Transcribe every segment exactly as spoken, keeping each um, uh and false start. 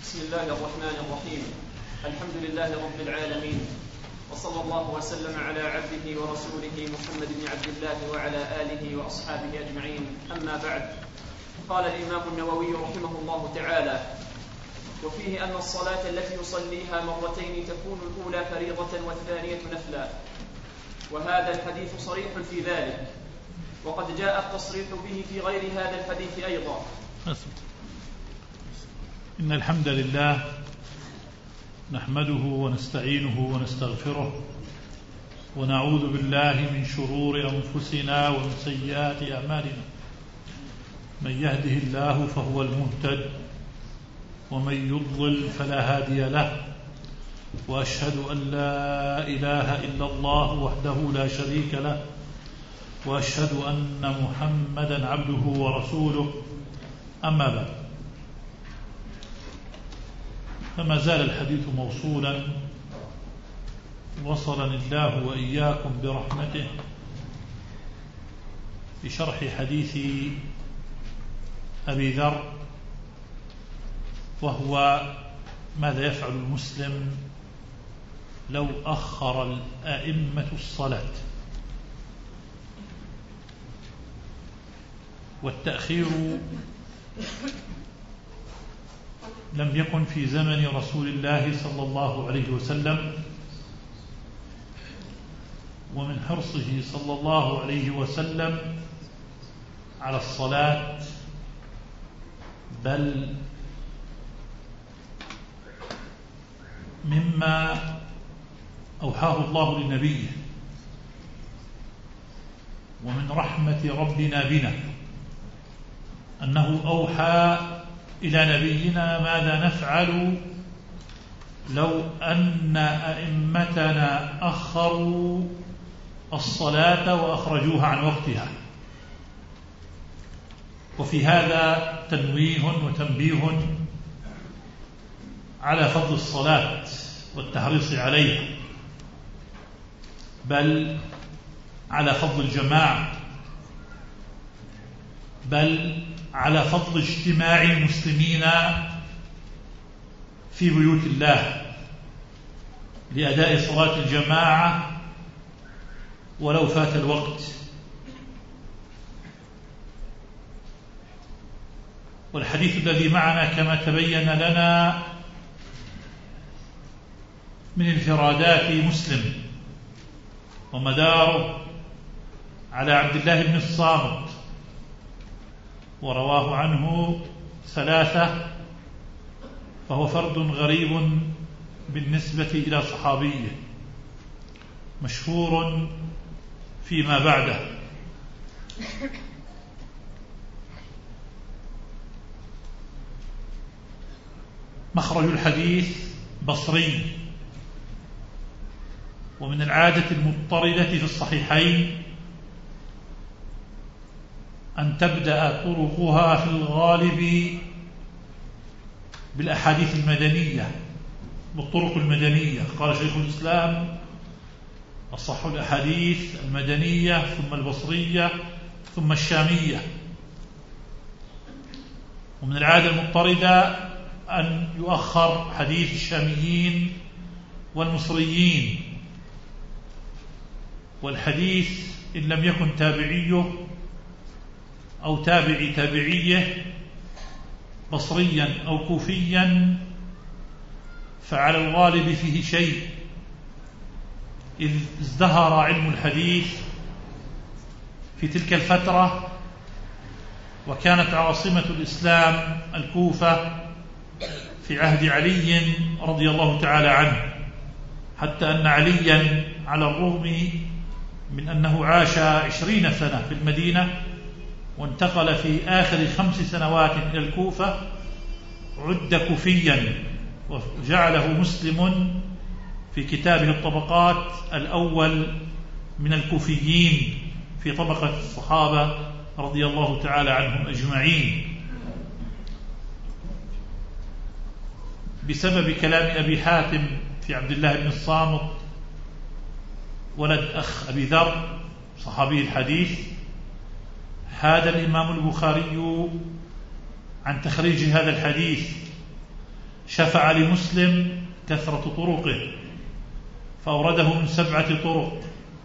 بسم الله الرحمن الرحيم. الحمد لله رب العالمين، وصلى الله وسلم على عبده ورسوله محمد بن عبد الله وعلى آله وأصحابه أجمعين. أما بعد، قال الإمام النووي رحمه الله تعالى: وفيه أن الصلاة التي يصليها مرتين تكون الأولى فريضة والثانية نفلا، وهذا الحديث صريح في ذلك، وقد جاء التصريح به في غير هذا الحديث أيضا. إن الحمد لله نحمده ونستعينه ونستغفره ونعوذ بالله من شرور أنفسنا ومن سيئات أعمالنا. من يهده الله فهو المهتد، ومن يضلل فلا هادي له، وأشهد أن لا إله إلا الله وحده لا شريك له، وأشهد أن محمدا عبده ورسوله. أما بعد، فما زال الحديث موصولا، وصلني الله وإياكم برحمته بشرح حديث أبي ذر، وهو ماذا يفعل المسلم لو أخر الأئمة الصلاة. والتأخير لم يكن في زمن رسول الله صلى الله عليه وسلم، ومن حرصه صلى الله عليه وسلم على الصلاة، بل مما أوحاه الله لنبيه، ومن رحمة ربنا بنا أنه أوحى إلى نبينا ماذا نفعل لو أن أئمتنا أخروا الصلاة وأخرجوها عن وقتها. وفي هذا تنويه وتنبيه على فضل الصلاة والتحريص عليها، بل على فضل الجماعة، بل على فضل اجتماع المسلمين في بيوت الله لأداء صلاة الجماعة ولو فات الوقت. والحديث الذي معنا كما تبين لنا من انفرادات مسلم، ومداره على عبد الله بن الصامت، ورواه عنه ثلاثة، فهو فرد غريب بالنسبة إلى صحابيه، مشهور فيما بعده. مخرج الحديث بصري، ومن العادة المضطردة في الصحيحين أن تبدأ طرقها في الغالب بالأحاديث المدنية، بالطرق المدنية. قال شيخ الإسلام: أصح الأحاديث المدنية، ثم البصرية، ثم الشامية. ومن العادة المضطردة أن يؤخر حديث الشاميين والمصريين، والحديث إن لم يكن تابعيه أو تابعي تابعيه بصريا أو كوفيا فعلى الغالب فيه شيء، إذ ازدهر علم الحديث في تلك الفترة، وكانت عاصمة الإسلام الكوفة في عهد علي رضي الله تعالى عنه، حتى أن عليا على الرغم من أنه عاش عشرين سنة في المدينة وانتقل في آخر خمس سنوات إلى الكوفة، عد كوفيا، وجعله مسلم في كتابه الطبقات الأول من الكوفيين في طبقة الصحابة رضي الله تعالى عنهم أجمعين، بسبب كلام أبي حاتم في عبد الله بن الصامت ولد أخ أبي ذر صحابي الحديث. حاد الإمام البخاري عن تخريج هذا الحديث شفع لمسلم كثرة طرقه فأورده من سبعة طرق.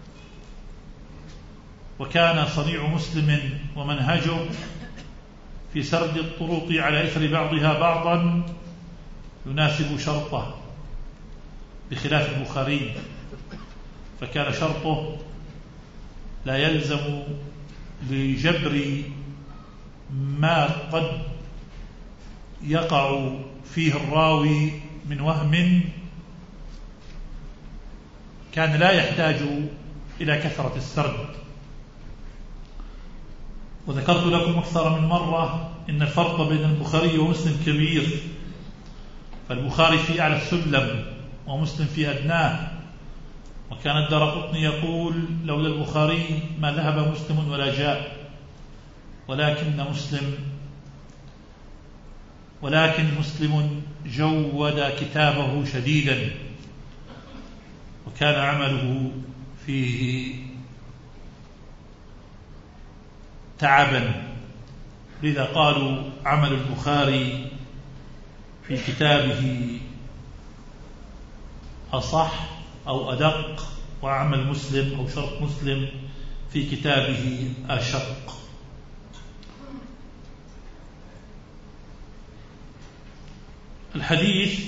وكان صنيع مسلم ومنهجه في سرد الطرق على إثر بعضها بعضا يناسب شرطه، بخلاف البخاري فكان شرطه لا يلزم لجبر ما قد يقع فيه الراوي من وهم، كان لا يحتاج إلى كثرة السرد. وذكرت لكم أكثر من مرة إن الفرق بين البخاري ومسلم كبير، فالبخاري في أعلى السلم ومسلم في أدناه. وكان الدارقطني يقول لولا البخاري ما ذهب مسلم ولا جاء، ولكن مسلم ولكن مسلم جود كتابه شديدا، وكان عمله فيه تعبا، لذا قالوا عمل البخاري في كتابه أصح أو أدق، وعمل مسلم أو شرط مسلم في كتابه أشق. الحديث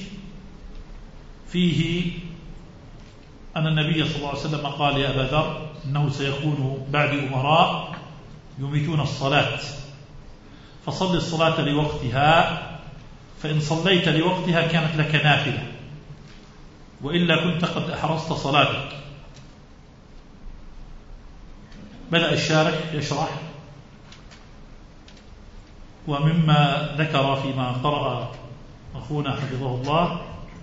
فيه أن النبي صلى الله عليه وسلم قال يا أبا ذر إنه سيكون بعد أمراء يميتون الصلاة، فصل الصلاة لوقتها، فإن صليت لوقتها كانت لك نافلة، وإلا كنت قد أحرصت صلاتك. بدأ الشارح يشرح، ومما ذكر فيما قرأ أخونا حفظه الله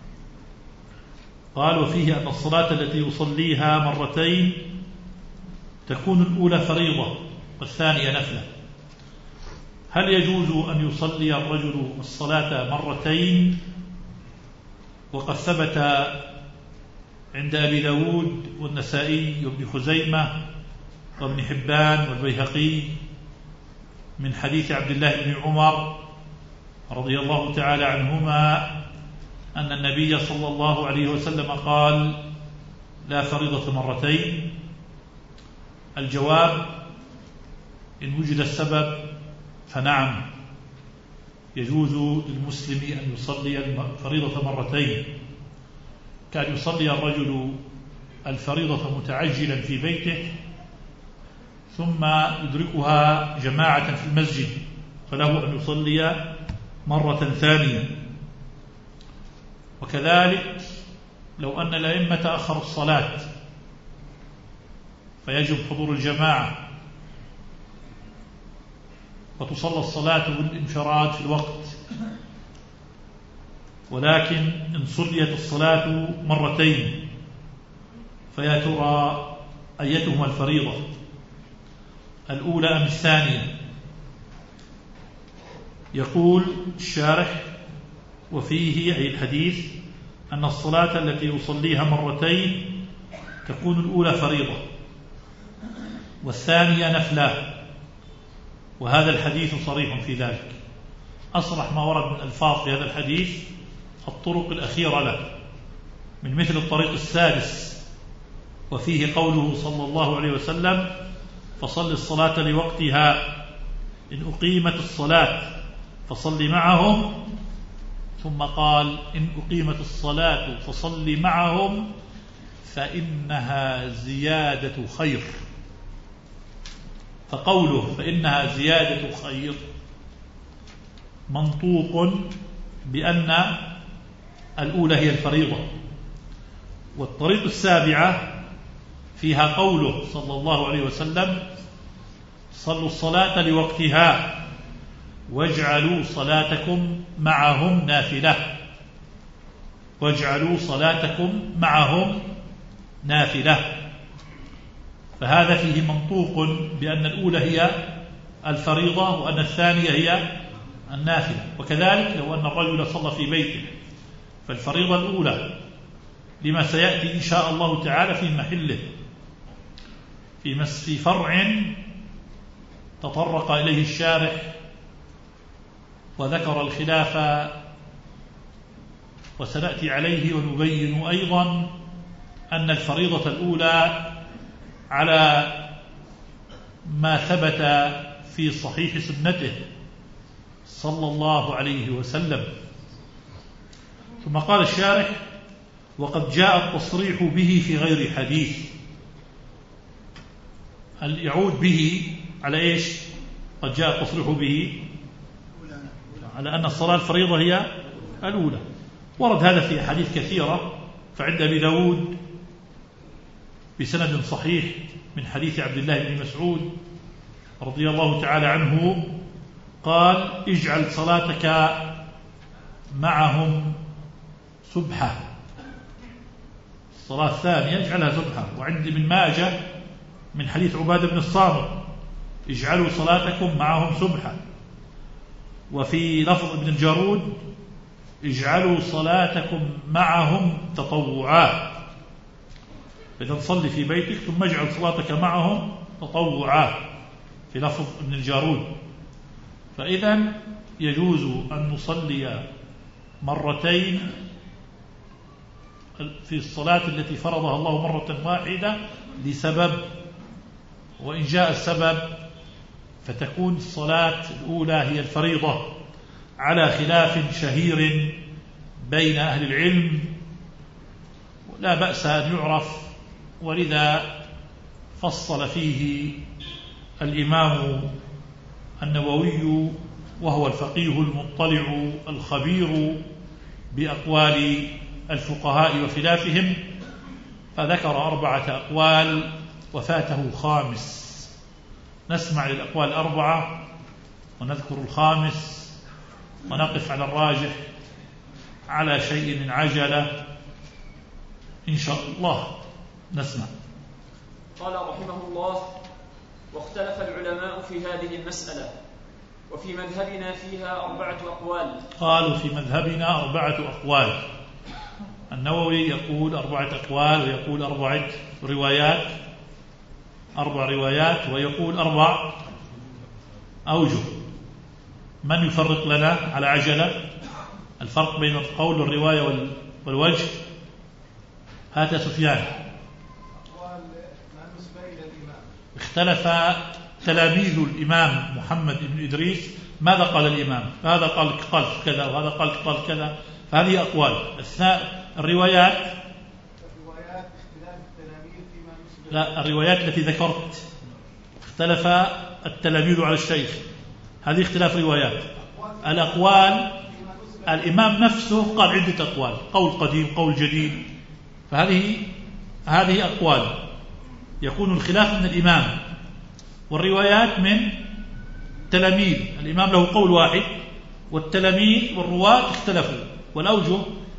قال وفيه أن الصلاة التي يصليها مرتين تكون الأولى فريضة والثانية نفلة. هل يجوز أن يصلي الرجل الصلاة مرتين؟ وقد ثبت عند أبي داود والنسائي وابن خزيمة وابن حبان والبيهقي من حديث عبد الله بن عمر رضي الله تعالى عنهما أن النبي صلى الله عليه وسلم قال لا فريضة مرتين. الجواب إن وجد السبب فنعم، يجوز للمسلم أن يصلي الفريضة مرتين، كان يصلي الرجل الفريضة متعجلا في بيته ثم يدركها جماعة في المسجد، فله أن يصلي مرة ثانية. وكذلك لو أن الأئمة أخروا الصلاة فيجب حضور الجماعة وتصلى الصلاة بالانفراد في الوقت، ولكن إن صليت الصلاة مرتين فيا ترى أيتهما الفريضة، الأولى أم الثانية؟ يقول الشارح وفيه أي الحديث أن الصلاة التي يصليها مرتين تكون الأولى فريضة والثانية نفلة، وهذا الحديث صريح في ذلك. أصرح ما ورد من ألفاظ في هذا الحديث الطرق الأخيرة له، من مثل الطريق السادس وفيه قوله صلى الله عليه وسلم فصل الصلاة لوقتها، إن أقيمت الصلاة فصل معهم، ثم قال إن أقيمت الصلاة فصل معهم فإنها زيادة خير. فقوله فإنها زيادة خير منطوق بأن الأولى هي الفريضة. والطريق السابعة فيها قوله صلى الله عليه وسلم صلوا الصلاة لوقتها واجعلوا صلاتكم معهم نافلة، واجعلوا صلاتكم معهم نافلة. فهذا فيه منطوق بأن الأولى هي الفريضة وأن الثانية هي النافلة. وكذلك لو أن الرجل صلى في بيته فالفريضة الأولى لما سيأتي إن شاء الله تعالى في محله في في فرع تطرق إليه الشارح وذكر الخلاف وسنأتي عليه ونبين أيضا أن الفريضة الأولى على ما ثبت في صحيح سنته صلى الله عليه وسلم. ثم قال الشارح: وقد جاء التصريح به في غير حديث. يعود به على إيش؟ قد جاء التصريح به على أن الصلاة الفريضة هي الأولى. ورد هذا في أحاديث كثيرة، فعند أبي داود بسند صحيح من حديث عبد الله بن مسعود رضي الله تعالى عنه قال: اجعل صلاتك معهم سبحة. الصلاة الثانية اجعلها سبحة. وعند ابن ماجه من حديث عبادة بن الصامت: اجعلوا صلاتكم معهم سبحة. وفي لفظ ابن الجارود: اجعلوا صلاتكم معهم تطوعا. إذا تصلي في بيتك ثم اجعل صلاتك معهم تطوعا في لفظ ابن الجارود. فإذا يجوز أن نصلي مرتين في الصلاة التي فرضها الله مرة واحدة لسبب، وإن جاء السبب فتكون الصلاة الأولى هي الفريضة، على خلاف شهير بين أهل العلم لا بأس أن يعرف، ولذا فصل فيه الإمام النووي وهو الفقيه المطلع الخبير بأقوال الفقهاء وخلافهم، فذكر أربعة أقوال وفاته خامس. نسمع للأقوال الأربعة ونذكر الخامس ونقف على الراجح على شيء من عجلة إن شاء الله. نسمع. قال رحمه الله: واختلف العلماء في هذه المسألة، وفي مذهبنا فيها أربعة أقوال. قالوا في مذهبنا أربعة أقوال. النووي يقول أربعة أقوال، ويقول أربعة روايات أربع روايات ويقول أربع أوجه. من يفرق لنا على عجلة الفرق بين القول والرواية والوجه؟ هات سفيان. اختلف تلاميذ الإمام محمد بن إدريس، ماذا قال الإمام؟ هذا قال قال كذا وهذا قال قال كذا، فهذه أقوال. الروايات لا الروايات التي ذكرت اختلف التلاميذ على الشيخ، هذه اختلاف روايات. الأقوال الإمام نفسه قال عدة أقوال، قول قديم قول جديد، فهذه هذه أقوال يكون الخلاف من الإمام، والروايات من تلاميذ. الإمام له قول واحد والتلاميذ والرواة اختلفوا. والأوجه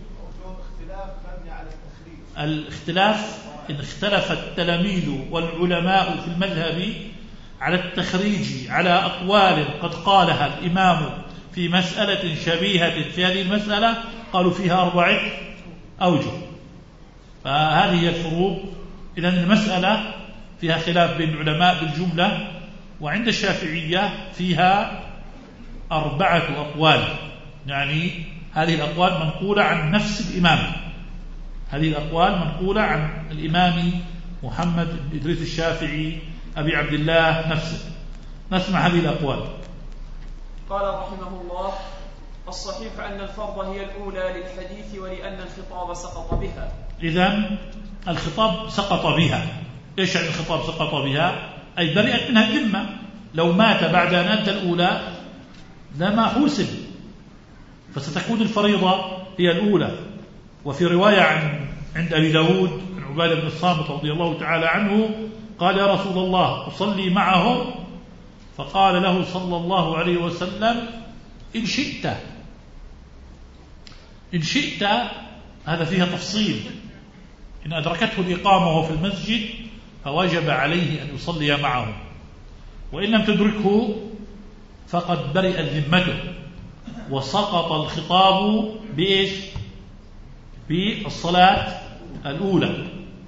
الاختلاف إن اختلف التلاميذ والعلماء في المذهب على التخريج على أقوال قد قالها الإمام في مسألة شبيهة في هذه المسألة، قالوا فيها أربعة أوجه. فهذه هي الفروق. إذن المسألة فيها خلاف بين العلماء بالجملة، وعند الشافعية فيها أربعة أقوال، يعني هذه الأقوال منقولة عن نفس الإمام، هذه الأقوال منقولة عن الإمام محمد بن إدريس الشافعي أبي عبد الله نفسه. نسمع هذه الأقوال. قال رحمه الله: الصحيح أن الفرض هي الأولى للحديث ولأن الخطاب سقط بها. إذن الخطاب سقط بها. إيش يعني الخطاب سقط بها؟ أي برئت منها الذمة. لو مات بعد أن أدى الأولى لما حوسب، فستكون الفريضة هي الأولى. وفي رواية عن عند أبي داود عن عبادة بن الصامت رضي الله تعالى عنه قال: يا رسول الله أصلي معهم؟ فقال له صلى الله عليه وسلم: إن شئت. إن شئت هذا فيها تفصيل. إن أدركته الإقامة وهو في المسجد فوجب عليه أن يصلي معهم، وإن لم تدركه فقد برئت ذمته وسقط الخطاب بإيش؟ بالصلاة الأولى.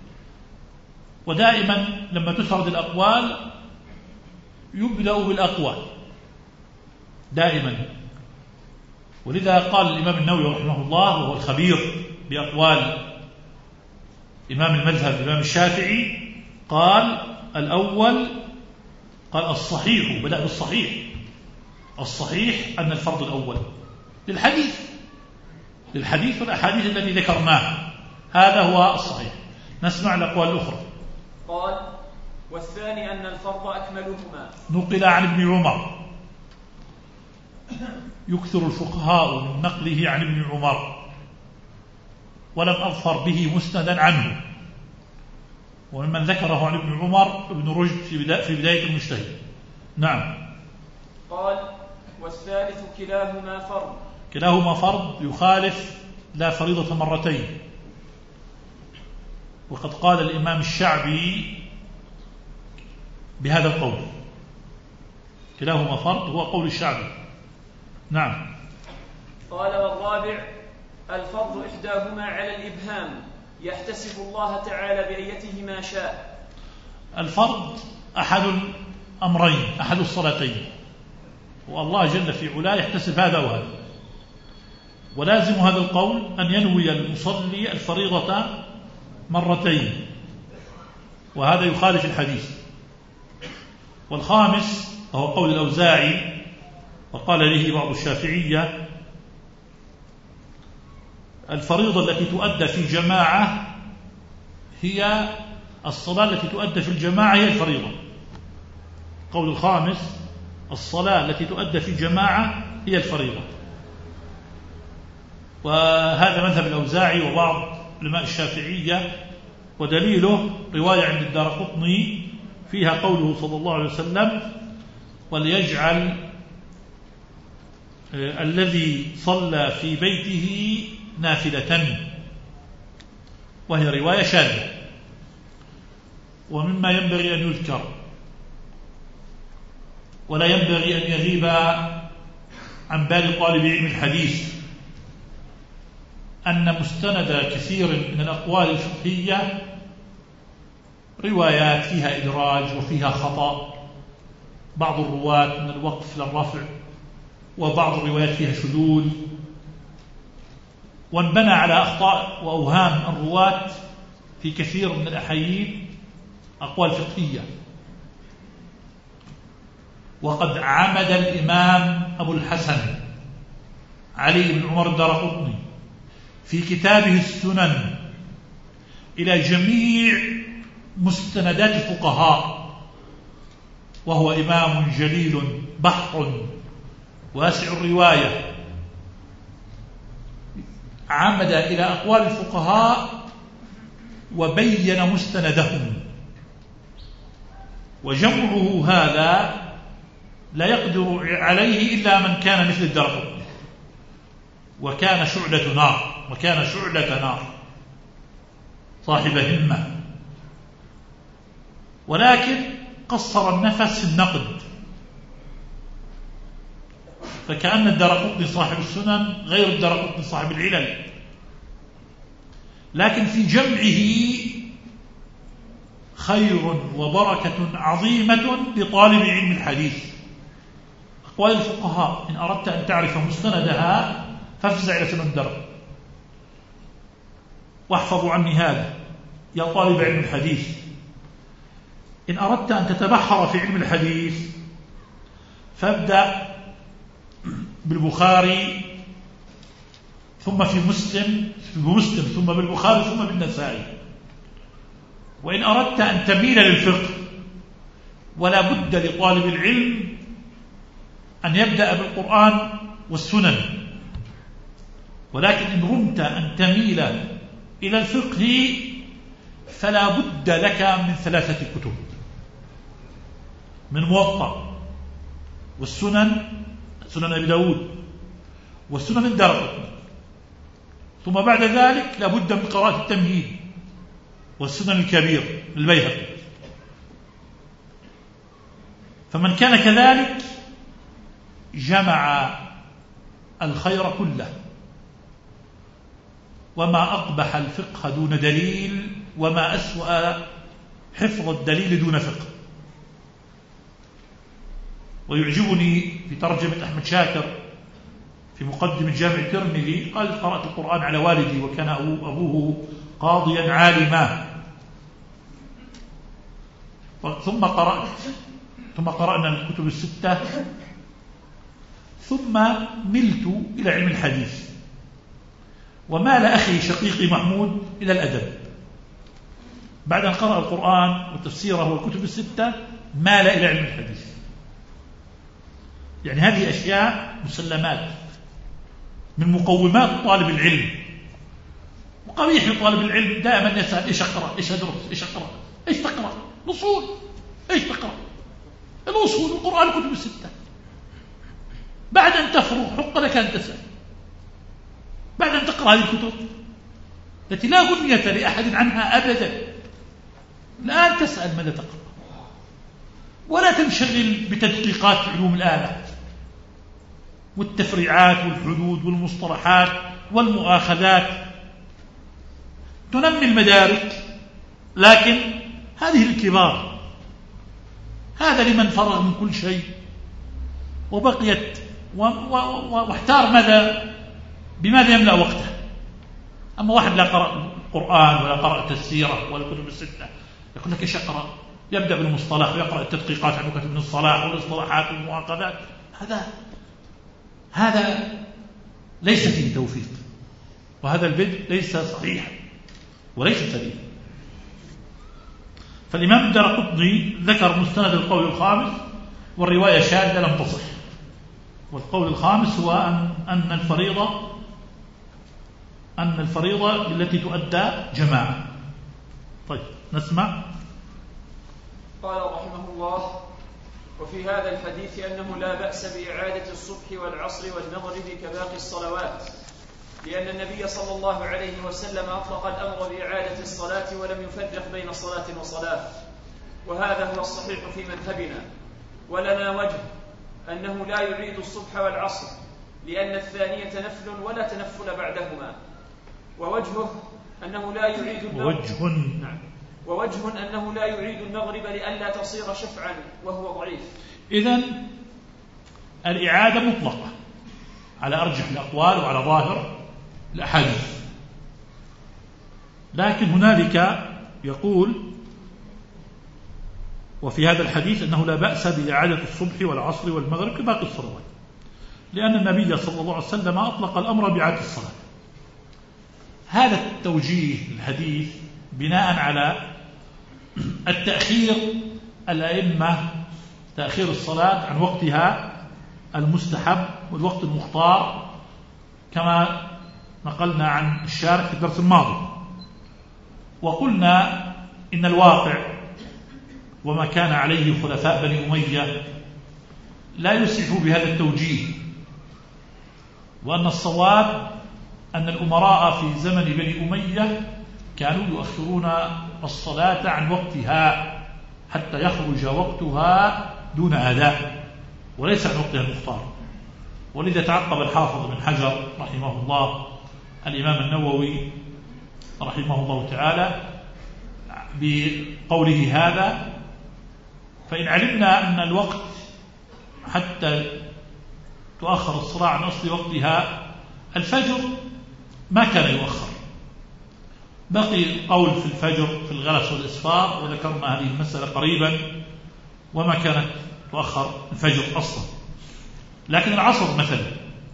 ودائما لما تسرد الأقوال يبدأ بالأقوال دائما، ولذا قال الإمام النووي رحمه الله وهو الخبير بأقوال إمام المذهب الإمام الشافعي، قال الأول قال الصحيح، بدأ بالصحيح، الصحيح أن الفرض الأول للحديث للحديث والأحاديث التي ذكرناها، هذا هو الصحيح. نسمع الأقوال الأخرى. قال والثاني أن الفرض أكملهما. نقل عن ابن عمر، يكثر الفقهاء من نقله عن ابن عمر ولم أظفر به مسندا عنه، وممن ذكره عن ابن عمر ابن رشد في بداية المجتهد. نعم. قال والثالث كلاهما فرض. كلاهما فرض يخالف لا فريضة مرتين، وقد قال الإمام الشعبي بهذا القول، كلاهما فرض هو قول الشعبي. نعم. قال والرابع الفرض إحداهما على الإبهام يحتسب الله تعالى بأيته ما شاء. الفرض أحد الأمرين، أحد الصلاتين، والله جل في علاه يحتسب هذا وهذا، ولازم هذا القول أن ينوي المصلي الفريضة مرتين، وهذا يخالف الحديث. والخامس وهو قول الأوزاعي وقال به بعض الشافعية، الفريضة التي تؤدى في جماعة هي الصلاة التي تؤدى في الجماعة هي الفريضة. قول الخامس الصلاة التي تؤدى في جماعة هي الفريضة، وهذا مذهب الأوزاعي وبعض علماء الشافعية، ودليله رواية عند الدارقطني فيها قوله صلى الله عليه وسلم وليجعل الذي صلى في بيته نافلة، وهي رواية شاذة. ومما ينبغي أن يذكر ولا ينبغي أن يغيب عن بال طالب علم الحديث أن مستند كثير من الأقوال الفقهية روايات فيها إدراج وفيها خطأ، بعض الرواة من الوقف للرفع، وبعض الروايات فيها شذوذ، وانبنى على أخطاء وأوهام الرواة في كثير من الأحايين أقوال فقهية. وقد عمد الإمام أبو الحسن علي بن عمر الدارقطني في كتابه السنن إلى جميع مستندات الفقهاء، وهو إمام جليل بحر واسع الرواية، عمد إلى أقوال الفقهاء وبين مستندهم، وجمعه هذا لا يقدر عليه إلا من كان مثل الدارقطني، وكان شعلة نار وكان شعلة نار صاحب همة، ولكن قصر النفس في النقد، فكأن الدارقطني صاحب السنن غير الدارقطني صاحب العلل، لكن في جمعه خير وبركة عظيمة لطالب علم الحديث. أقوال الفقهاء إن أردت أن تعرف مستندها فافزع إلى سنن الدارقطني، واحفظوا عني هذا يا طالب علم الحديث. إن أردت أن تتبحر في علم الحديث فابدأ بالبخاري ثم في مسلم بمسلم ثم بالبخاري ثم بالنسائي. وإن أردت أن تميل للفقه ولا بد لطالب العلم أن يبدأ بالقرآن والسنن، ولكن إن رمت أن تميل إلى الفقه فلا بد لك من ثلاثة كتب، من موطأ والسنن سنن أبي داود والسنن الدارقطني، ثم بعد ذلك لا بد من قراءة التمهيد والسنن الكبير للبيهقي. فمن كان كذلك جمع الخير كله، وما أقبح الفقه دون دليل، وما أسوأ حفظ الدليل دون فقه. ويعجبني في ترجمة أحمد شاكر في مقدمة جامع الترمذي قال قرأت القرآن على والدي وكان أبوه قاضيا عالما، ثم قرأت ثم قرأنا الكتب الستة، ثم ملت إلى علم الحديث، ومال أخي شقيقي محمود إلى الأدب. بعد أن قرأ القرآن وتفسيره والكتب الستة مال إلى علم الحديث. يعني هذه أشياء مسلمات من مقومات طالب العلم. وقبيح لطالب العلم دائما يسأل إيش أقرأ، إيش أدرس، إيش أقرأ، إيش تقرأ، الأصول، إيش تقرأ، الأصول، القرآن، الكتب الستة. بعد أن تفرغ حق لك أن تسأل، بعد أن تقرأ هذه الكتب التي لا غنية لأحد عنها أبدا، الآن تسأل ماذا تقرأ، ولا تنشغل بتدقيقات علوم الآلة والتفريعات والحدود والمصطلحات والمؤاخذات. تنمي المدارك، لكن هذه الكبار، هذا لمن فرغ من كل شيء وبقيت واحتار ماذا بماذا يملأ وقته. أما واحد لا قرأ القرآن ولا قرأ السيرة ولا الكتب الستة يقول لك إيش أقرأ، يبدأ بالمصطلح ويقرأ التدقيقات عن كتب ابن الصلاح والاصطلاحات والمعاقدات. هذا هذا ليس فيه توفيق، وهذا البدء ليس صحيحا وليس سليما. فالإمام الدارقطني ذكر مستند القول الخامس، والرواية شاذة لم تصح. والقول الخامس هو أن أن الفريضة أن الفريضة التي تؤدى جماعة. طيب نسمع. قال رحمه الله: وفي هذا الحديث أنه لا بأس بإعادة الصبح والعصر والمغرب كباقي الصلوات، لأن النبي صلى الله عليه وسلم أطلق الأمر بإعادة الصلاة ولم يفرق بين صلاة وصلاة، وهذا هو الصحيح في مذهبنا. ولنا وجه أنه لا يعيد الصبح والعصر، لأن الثانية نفل ولا تنفل بعدهما. ووجهه أنه لا يعيد المغرب ووجه نعم. ووجه أنه لا يعيد المغرب لئلا تصير شفعا، وهو ضعيف. إذن الإعادة مطلقة على أرجح الأقوال وعلى ظاهر الأحاديث، لكن هنالك يقول وفي هذا الحديث أنه لا بأس بإعادة الصبح والعصر والمغرب كباقي الصلوات، لأن النبي صلى الله عليه وسلم أطلق الأمر بإعادة الصلاة. هذا التوجيه الحديث بناء على التأخير الأئمة تأخير الصلاة عن وقتها المستحب والوقت المختار، كما نقلنا عن الشارح في الدرس الماضي. وقلنا إن الواقع وما كان عليه خلفاء بني أمية لا يسعف بهذا التوجيه، وأن الصواب أن الأمراء في زمن بني أمية كانوا يؤخرون الصلاة عن وقتها حتى يخرج وقتها دون أداء وليس عن وقتها المختار. ولذا تعقب الحافظ بن حجر رحمه الله الإمام النووي رحمه الله تعالى بقوله هذا: فإن علمنا أن الوقت حتى تؤخر الصلاة عن أصل وقتها الفجر ما كان يؤخر. بقي قول في الفجر في الغلس والإسفار، وذكرنا هذه المسألة قريبا، وما كانت تؤخر الفجر أصلا، لكن العصر مثلا.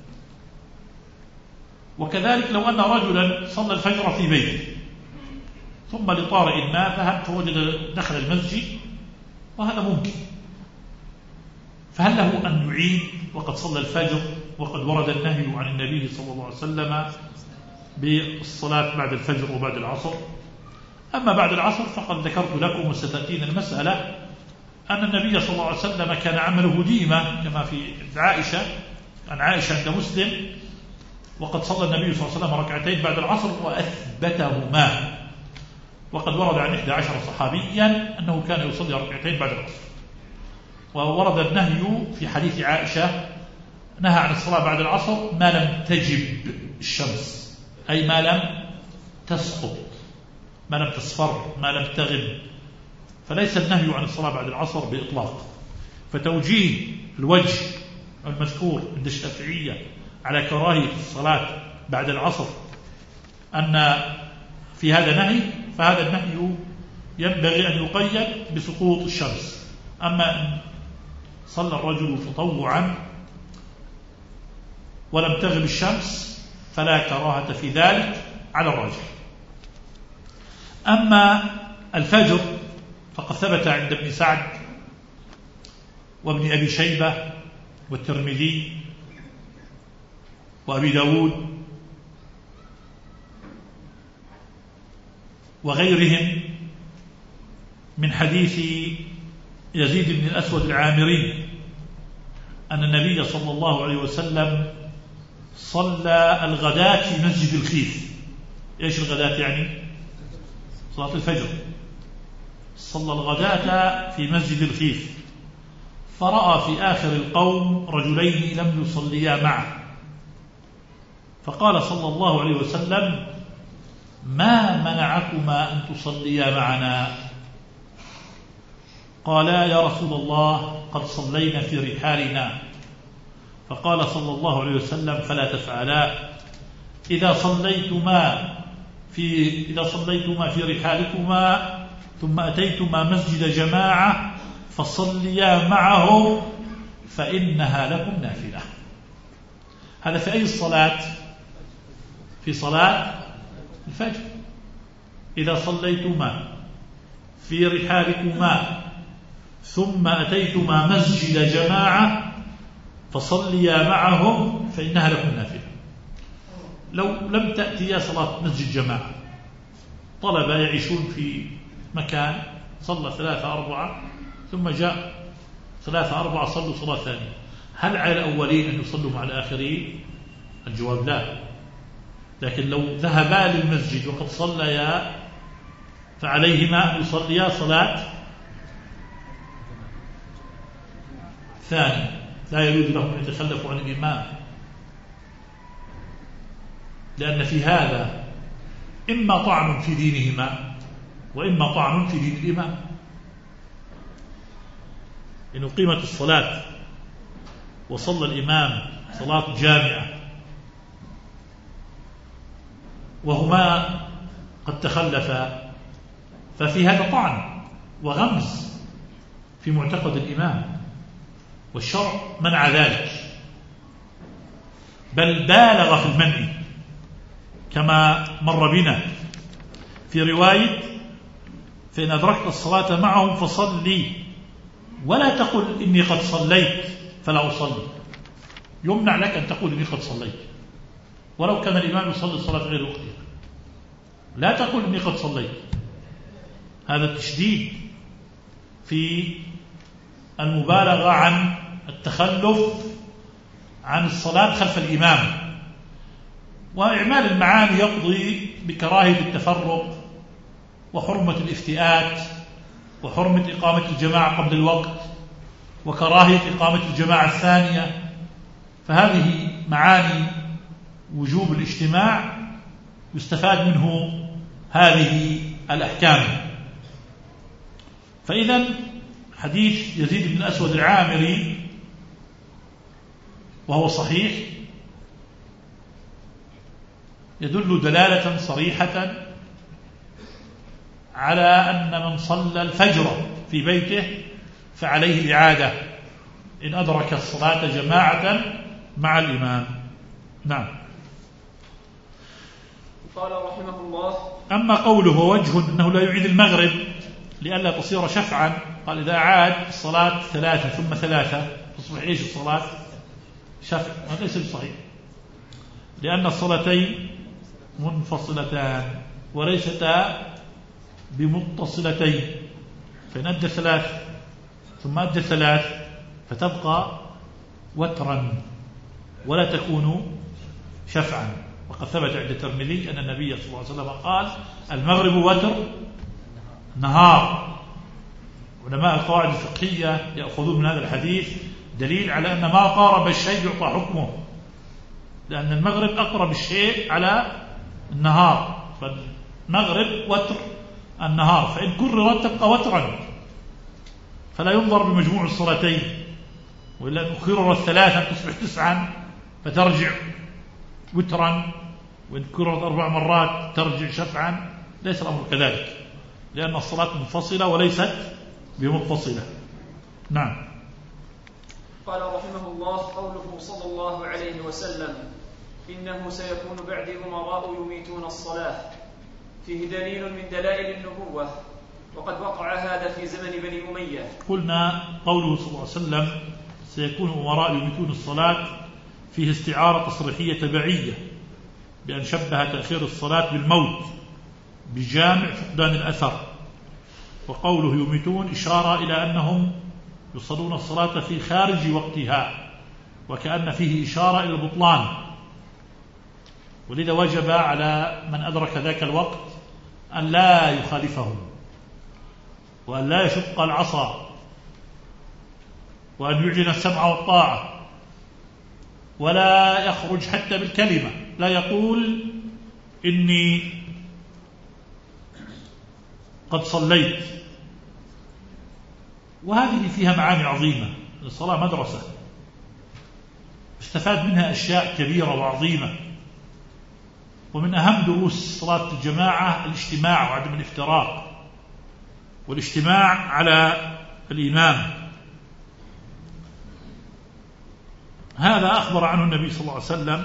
وكذلك لو أن رجلا صلى الفجر في بيته ثم لطارئ ما ذهب فوجد دخل المسجد، وهذا ممكن، فهل له أن يعيد وقد صلى الفجر وقد ورد النهي عن النبي صلى الله عليه وسلم بالصلاة بعد الفجر وبعد العصر؟ أما بعد العصر فقد ذكرت لكم وستأتينا المسألة أن النبي صلى الله عليه وسلم كان عمله ديمة كما في عائشة عن عائشة عند مسلم، وقد صلى النبي صلى الله عليه وسلم ركعتين بعد العصر وأثبتهما، وقد ورد عن إحدى عشر صحابيا أنه كان يصلي ركعتين بعد العصر. وورد النهي في حديث عائشة نهى عن الصلاة بعد العصر ما لم تجب الشمس، أي ما لم تسقط، ما لم تصفر، ما لم تغب، فليس النهي عن الصلاة بعد العصر بإطلاق. فتوجيه الوجه المذكور عند الشافعية على كراهية الصلاة بعد العصر أن في هذا نهي، فهذا النهي ينبغي أن يقيد بسقوط الشمس. أما أن صلى الرجل تطوعا ولم تغب الشمس فلا كراهة في ذلك على الراجح. أما الفجر فقد ثبت عند ابن سعد وابن أبي شيبة والترمذي وأبي داود وغيرهم من حديث يزيد بن الأسود العامري أن النبي صلى الله عليه وسلم صلى الغداة في مسجد الخيف. إيش الغداة يعني؟ صلاة الفجر. صلى الغداة في مسجد الخيف، فرأى في آخر القوم رجلين لم يصليا معه، فقال صلى الله عليه وسلم: ما منعكما أن تصليا معنا؟ قالا: يا رسول الله قد صلينا في رحالنا. فقال صلى الله عليه وسلم: فلا تفعلا، إذا صليتما في إذا صليتما في رحالكما ثم أتيتما مسجد جماعة فصليا معهم فإنها لكم نافلة. هذا في أي الصلاة؟ في صلاة الفجر. إذا صليتما في رحالكما ثم أتيتما مسجد جماعة فصليا معهم فإنها لكم نافلة. لو لم تأتيا صلاة مسجد جماعة، طلبة يعيشون في مكان صلى ثلاثة أربعة ثم جاء ثلاثة أربعة صلوا صلاة ثانية، هل على الأولين أن يصلوا مع الآخرين؟ الجواب لا. لكن لو ذهبا للمسجد وقد صليا فعليهما أن يصليا صلاة ثانية، لا يجوز لهم أن يتخلفوا عن الإمام، لأن في هذا إما طعن في دينهما وإما طعن في دين الإمام. إن أقيمت الصلاة وصلى الإمام صلاة جامعة وهما قد تخلفا ففي هذا طعن وغمز في معتقد الإمام، والشرع منع ذلك، بل بالغ في المنع، كما مر بنا في رواية: فإن أدركت الصلاة معهم فصلي ولا تقل إني قد صليت فلا أصلي. يمنع لك أن تقول إني قد صليت ولو كان الإمام يصلي الصلاة غير وقتها، لا تقول إني قد صليت. هذا التشديد في المبالغة عن التخلف عن الصلاة خلف الإمام، وإعمال المعاني يقضي بكراهية التفرق وحرمة الافتئات وحرمة إقامة الجماعة قبل الوقت وكراهية إقامة الجماعة الثانية. فهذه معاني وجوب الاجتماع يستفاد منه هذه الأحكام. فإذا حديث يزيد بن الأسود العامري وهو صحيح يدل دلالة صريحة على أن من صلى الفجر في بيته فعليه الإعادة إن أدرك الصلاة جماعة مع الإمام. نعم. قال رحمه الله: أما قوله وجه أنه لا يعيد المغرب لئلا تصير شفعا، قال إذا عاد الصلاة ثلاثة ثم ثلاثة تصبح إيش الصلاة؟ شفع. هذا ليس بصحيح، لأن الصلاتين منفصلتان وليستا بمتصلتين، فإن أدى ثلاث ثم أدى ثلاث فتبقى وترا ولا تكون شفعا. وقد ثبت عند الترمذي أن النبي صلى الله عليه وسلم قال: المغرب وتر نهار. علماء القواعد الفقهية يأخذون من هذا الحديث دليل على أن ما قارب الشيء يعطى حكمه، لأن المغرب أقرب الشيء على النهار، فالمغرب وتر النهار، فإن كررت تبقى وترا، فلا ينظر بمجموع الصلاتين، وإلا أن كررت ثلاثا تصبح تسعا فترجع وترا، وإن كررت أربع مرات ترجع شفعا. ليس الأمر كذلك، لأن الصلاة منفصلة وليست بمتصلة. نعم. قال رحمه الله: قوله صلى الله عليه وسلم: إنه سيكون بعدي أمراء يميتون الصلاة، فيه دليل من دلائل النبوة، وقد وقع هذا في زمن بني أمية. قلنا قوله صلى الله عليه وسلم سيكون أمراء يميتون الصلاة فيه استعارة تصريحية تبعية، بأن شبه تأخير الصلاة بالموت بجامع فقدان الأثر، وقوله يميتون إشارة إلى أنهم يصلون الصلاة في خارج وقتها، وكأن فيه إشارة إلى البطلان، ولذا وجب على من أدرك ذاك الوقت أن لا يخالفهم، وأن لا يشق العصا، وأن يعلن السمع والطاعة، ولا يخرج حتى بالكلمة، لا يقول إني قد صليت. وهذه فيها معاني عظيمة. الصلاة مدرسة استفاد منها أشياء كبيرة وعظيمة، ومن أهم دروس صلاة الجماعة الاجتماع وعدم الافتراق، والاجتماع على الإمام. هذا أخبر عنه النبي صلى الله عليه وسلم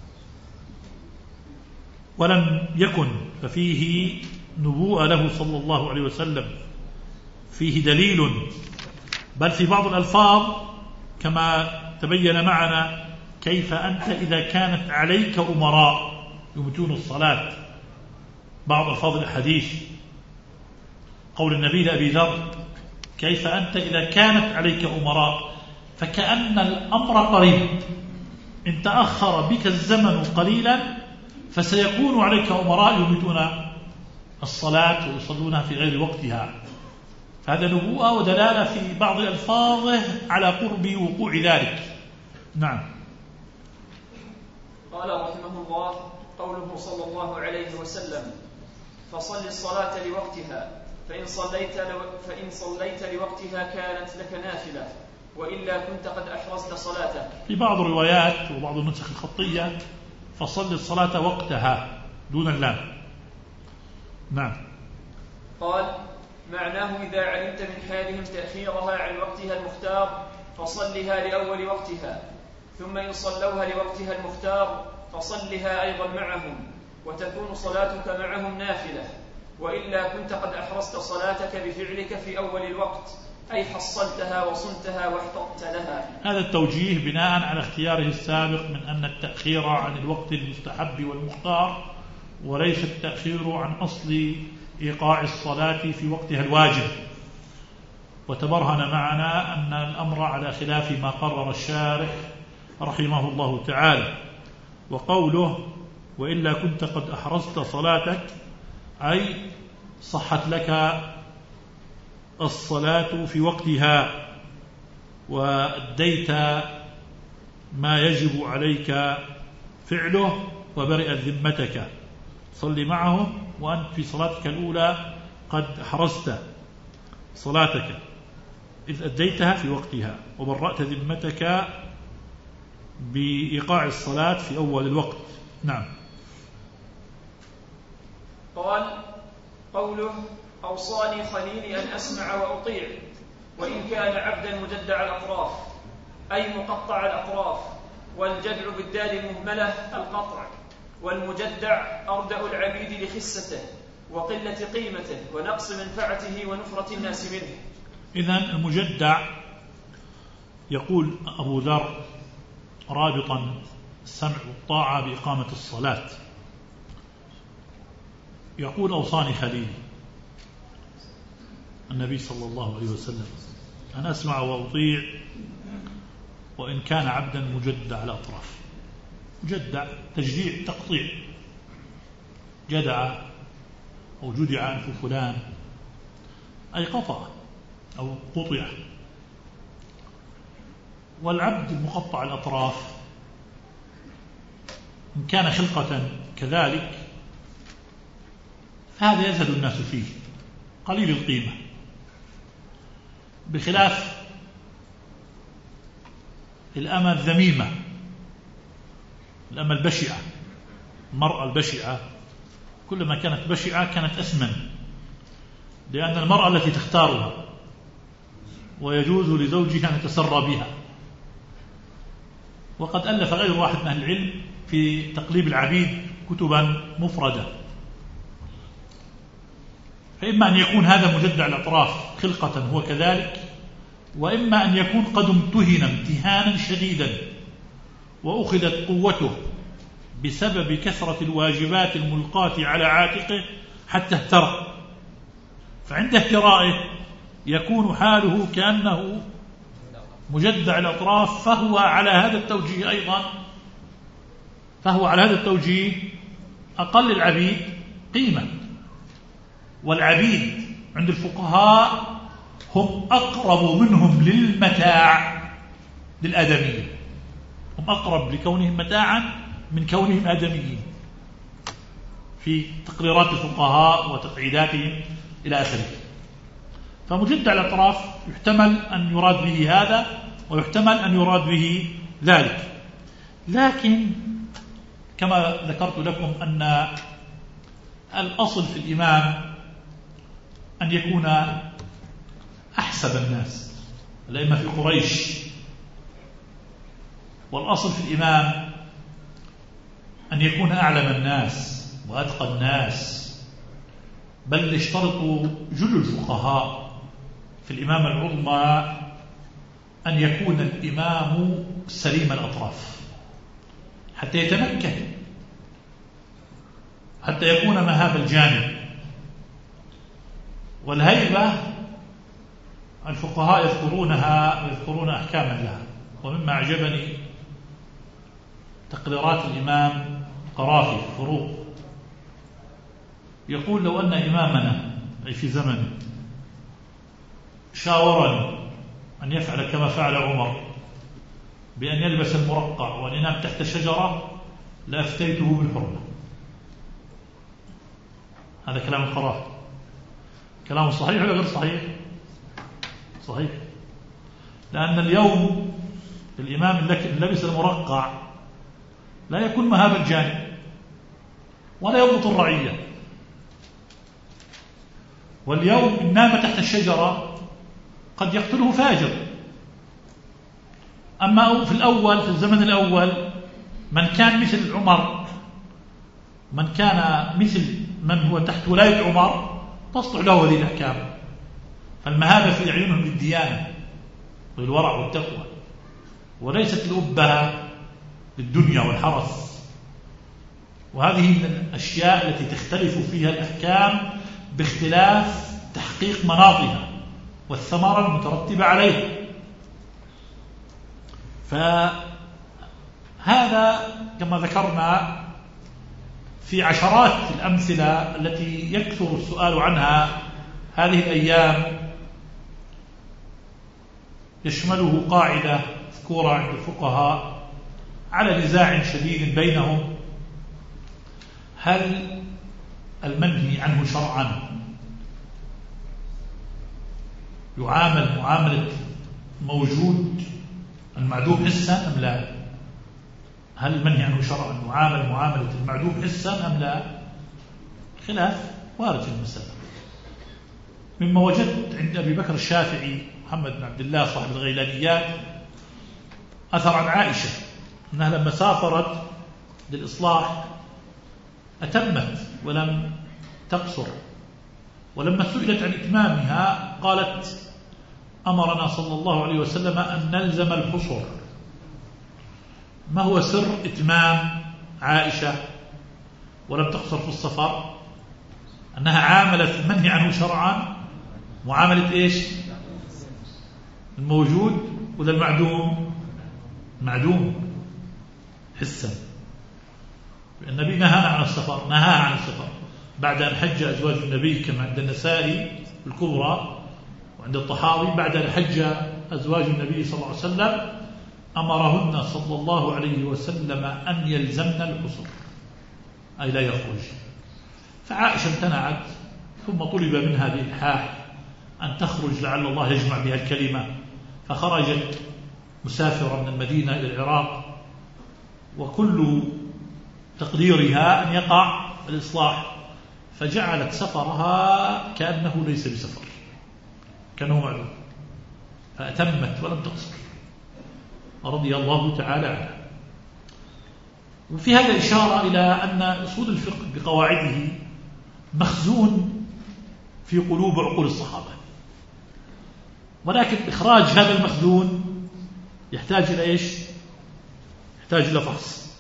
ولم يكن، ففيه نبوءة له صلى الله عليه وسلم، فيه دليل. بل في بعض الألفاظ كما تبين معنا كيف أنت إذا كانت عليك أمراء يميتون الصلاة، بعض ألفاظ الحديث، قول النبي لأبي ذر: كيف أنت إذا كانت عليك أمراء، فكأن الأمر قريب، إن تأخر بك الزمن قليلا فسيكون عليك أمراء يميتون الصلاة ويصلونها في غير وقتها. فهذا نبوءة ودلالة في بعض ألفاظه على قرب وقوع ذلك. نعم. قال رحمه الله: قوله صلى الله عليه وسلم: فصل الصلاة لوقتها، فإن صليت, لو فإن صليت لوقتها كانت لك نافلة، وإلا كنت قد أحرزت صلاتك. في بعض الروايات وبعض النسخ الخطية فصل الصلاة وقتها دون اللام. نعم. قال: معناه إذا علمت من حالهم تأخيرها عن وقتها المختار فصلها لأول وقتها، ثم إن صلوها لوقتها المختار فصلها أيضا معهم، وتكون صلاتك معهم نافلة، وإلا كنت قد أحرزت صلاتك بفعلك في أول الوقت، أي حصلتها وصمتها واحتطت لها. هذا التوجيه بناء على اختياره السابق من أن التأخير عن الوقت المستحب والمختار، وليس التأخير عن أصل إيقاع الصلاة في وقتها الواجب. وتبرهن معنا أن الأمر على خلاف ما قرر الشارح رحمه الله تعالى. وقوله: وإلا كنت قد أحرزت صلاتك، أي صحت لك الصلاة في وقتها وأديت ما يجب عليك فعله وبرئت ذمتك. صل معهم وأنت في صلاتك الأولى قد أحرزت صلاتك إذ أديتها في وقتها وبرأت ذمتك بإيقاع الصلاة في أول الوقت. نعم. قال: قوله: أوصاني خليلي أن أسمع وأطيع، وإن كان عبدا مجدع الأطراف، أي مقطع الأطراف، والجدع بالدال المهملة القطع، والمجدع أردأ العبيد لخسته وقلة قيمته ونقص منفعته ونفرة الناس منه. إذن المجدع يقول أبو ذر رابطا السمع والطاعة بإقامة الصلاة، يقول: أوصاني خليلي النبي صلى الله عليه وسلم أن أسمع وأطيع وإن كان عبدا مجدع الأطراف. مجدع تجديع تقطيع، جدع أو جدع أنف فلان أي قطع أو قطع. والعبد المقطع الأطراف إن كان خلقة كذلك فهذا يزهد الناس فيه قليل القيمة، بخلاف الأمة الذميمة الأمة البشعة، المرأة البشعة كلما كانت بشعة كانت أثمن، لأن المرأة التي تختارها ويجوز لزوجها أن يتسرى بها. وقد ألف غير واحد من أهل العلم في تقليب العبيد كتبا مفردة. فإما أن يكون هذا مجدع الأطراف خلقة هو كذلك، وإما أن يكون قد امتهن امتهانا شديدا وأخذت قوته بسبب كثرة الواجبات الملقاة على عاتقه حتى اهترى، فعند اهترائه يكون حاله كأنه مجدع الأطراف، فهو على هذا التوجيه أيضا فهو على هذا التوجيه أقل العبيد قيمة. والعبيد عند الفقهاء هم أقرب منهم للمتاع للآدمية، هم أقرب لكونهم متاعا من كونهم آدميين في تقريرات الفقهاء وتقعيداتهم إلى آخره. فمجدع الأطراف يحتمل أن يراد به هذا ويحتمل أن يراد به ذلك، لكن كما ذكرت لكم أن الأصل في الإمام أن يكون أحسب الناس، الأئمة في قريش، والأصل في الإمام أن يكون أعلم الناس وأتقى الناس، بل اشترطوا جل الفقهاء في الإمامة العظمى أن يكون الإمام سليم الأطراف حتى يتمكن، حتى يكون مهاب الجانب. والهيبة الفقهاء يذكرونها ويذكرون أحكاما لها، ومما أعجبني تقريرات الإمام قرافي في الفروق، يقول لو أن إمامنا أي في زمنه شاورني أن يفعل كما فعل عمر بأن يلبس المرقع وأن ينام تحت شجرة لأفتيته بالحرمة. هذا كلام القرافي، كلام صحيح ولا غير صحيح؟ صحيح، لأن اليوم الإمام الذي لبس المرقع لا يكون مهاب الجانب ولا يضبط الرعية، واليوم إن نام تحت الشجرة قد يقتله فاجر. أما في الأول، في الزمن الأول، من كان مثل عمر، من كان مثل من هو تحت ولاية عمر تصلح له هذه الأحكام. فالمهابة في أعينهم للديانة والورع والتقوى، وليست الأبهة للدنيا والحرس. وهذه من الأشياء التي تختلف فيها الأحكام باختلاف تحقيق مناطها والثمرة المترتبة عليها. فهذا كما ذكرنا في عشرات الأمثلة التي يكثر السؤال عنها هذه الأيام، يشمله قاعدة مذكورة عند الفقهاء على نزاع شديد بينهم: هل المنهي عنه شرعا يعامل معاملة موجود المعدوم حسا أم لا؟ هل المنهي عنه شرعا يعامل معاملة المعدوم حسا أم لا؟ خلاف وارد في المسألة. مما وجدت عند أبي بكر الشافعي محمد بن عبد الله صاحب الغيلانيات أثر عن عائشة أنها لما سافرت للإصلاح أتمت ولم تقصر، ولما سئلت عن إتمامها قالت: أمرنا صلى الله عليه وسلم أن نلزم الحصر. ما هو سر إتمام عائشة ولم تقصر في السفر؟ أنها عاملت المنهي عنه شرعا معاملة إيش؟ الموجود ولا المعدوم؟ معدوم حسا. النبي نهى عن السفر، نهى عن السفر بعد أن حج أزواج النبي كما عند النسائي الكبرى وعند الطحاوي، بعد أن حج أزواج النبي صلى الله عليه وسلم أمرهن صلى الله عليه وسلم أن يلزمن الحصر، أي لا يخرج. فعائشة امتنعت، ثم طلب منها بإلحاح أن تخرج لعل الله يجمع بها الكلمة، فخرجت مسافرة من المدينة إلى العراق، وكل تقديرها أن يقع الإصلاح، فجعلت سفرها كأنه ليس بسفر، كأنه معلوم، فأتمت ولم تقصر رضي الله تعالى عنها. وفي هذا إشارة إلى أن أصول الفقه بقواعده مخزون في قلوب وعقول الصحابة، ولكن إخراج هذا المخزون يحتاج إلى إيش؟ يحتاج إلى فحص.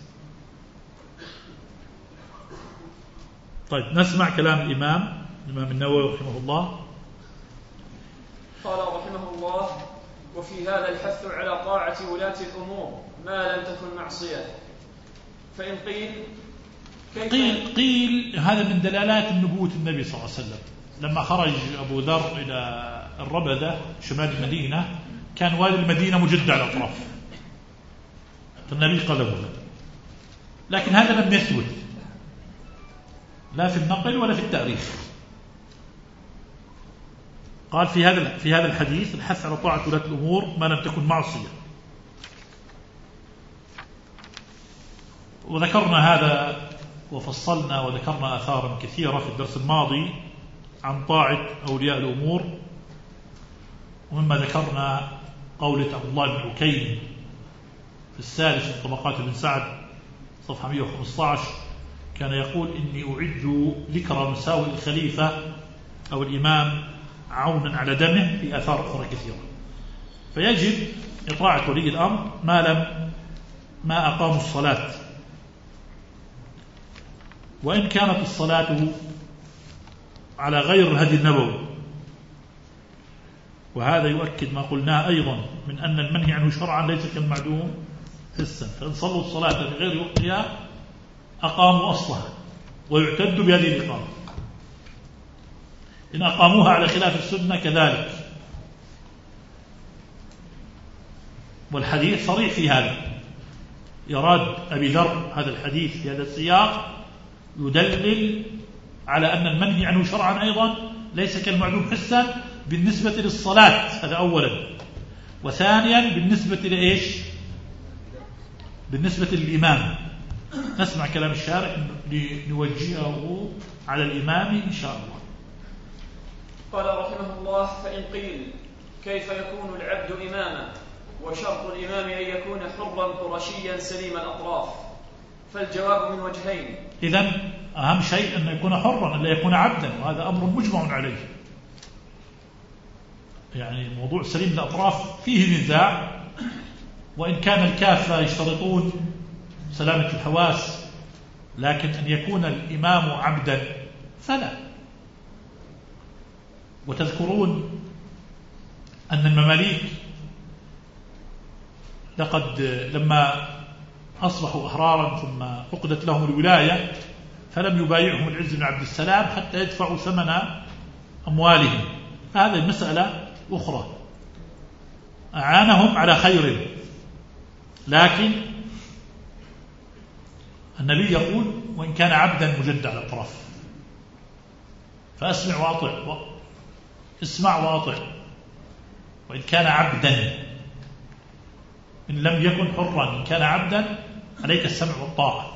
طيب نسمع كلام الإمام الإمام النووي رحمه الله. قال رحمه الله: وفي هذا الحث على طاعة ولاة الأمور ما لم تكن معصية. فإن قيل كيف قيل, قيل هذا من دلالات نبوة النبي صلى الله عليه وسلم. لما خرج أبو ذر إلى الربذة شمال المدينة كان والي المدينة مجد على الأطراف، فالنبي قلبه، لكن هذا لم يثبت لا في النقل ولا في التاريخ. قال في هذا في هذا الحديث الحث على طاعة ولاة الأمور ما لم تكن معصية. وذكرنا هذا وفصلنا وذكرنا آثارا كثيرة في الدرس الماضي عن طاعة أولياء الأمور، ومما ذكرنا قولة عبد الله بن عكيم في الثالث من طبقات ابن سعد صفحة مئة وخمسة عشر كان يقول: إني أعد ذكر مساوئ الخليفة أو الإمام عونا على دمه في آثار أخرى كثيرة. فيجب إطاعة ولي الأمر ما لم ما أقاموا الصلاة، وإن كانت الصلاة على غير الهدي النبوي. وهذا يؤكد ما قلناه أيضا من أن المنهي عنه شرعا ليس كالمعدوم حسا، فإن صلوا الصلاة بغير وقتها أقاموا أصلها ويعتد بهذه الإقامة، إن أقاموها على خلاف السنة كذلك. والحديث صريح في هذا. يراد أبي ذر هذا الحديث في هذا السياق يدلل على أن المنهي عنه شرعا أيضا ليس كالمعدوم حسا بالنسبة للصلاة، هذا أولا. وثانيا بالنسبة لإيش؟ بالنسبة للإمام. نسمع كلام الشارع لنوجهه على الإمام إن شاء الله. قال رحمه الله: فإن قيل كيف يكون العبد إماما وشرط الإمام أن يكون حرا قرشيا سليم الأطراف؟ فالجواب من وجهين. إذن أهم شيء أن يكون حرا، أن لا يكون عبدا، وهذا أمر مجمع عليه. يعني موضوع سليم الأطراف فيه نزاع، وإن كان الكافة يشترطون سلامة الحواس، لكن أن يكون الإمام عبدا فلا. وتذكرون أن المماليك لقد لما أصبحوا أحرارا ثم عقدت لهم الولاية فلم يبايعهم العز بن عبد السلام حتى يدفعوا ثمن أموالهم، فهذه مسألة أخرى. أعانهم على خير، لكن النبي يقول: وإن كان عبدا مجد على الأطراف. فأسمع وأطع، اسمع وأطع، وإن كان عبدا، إن لم يكن حرا، إن كان عبدا عليك السمع والطاعة.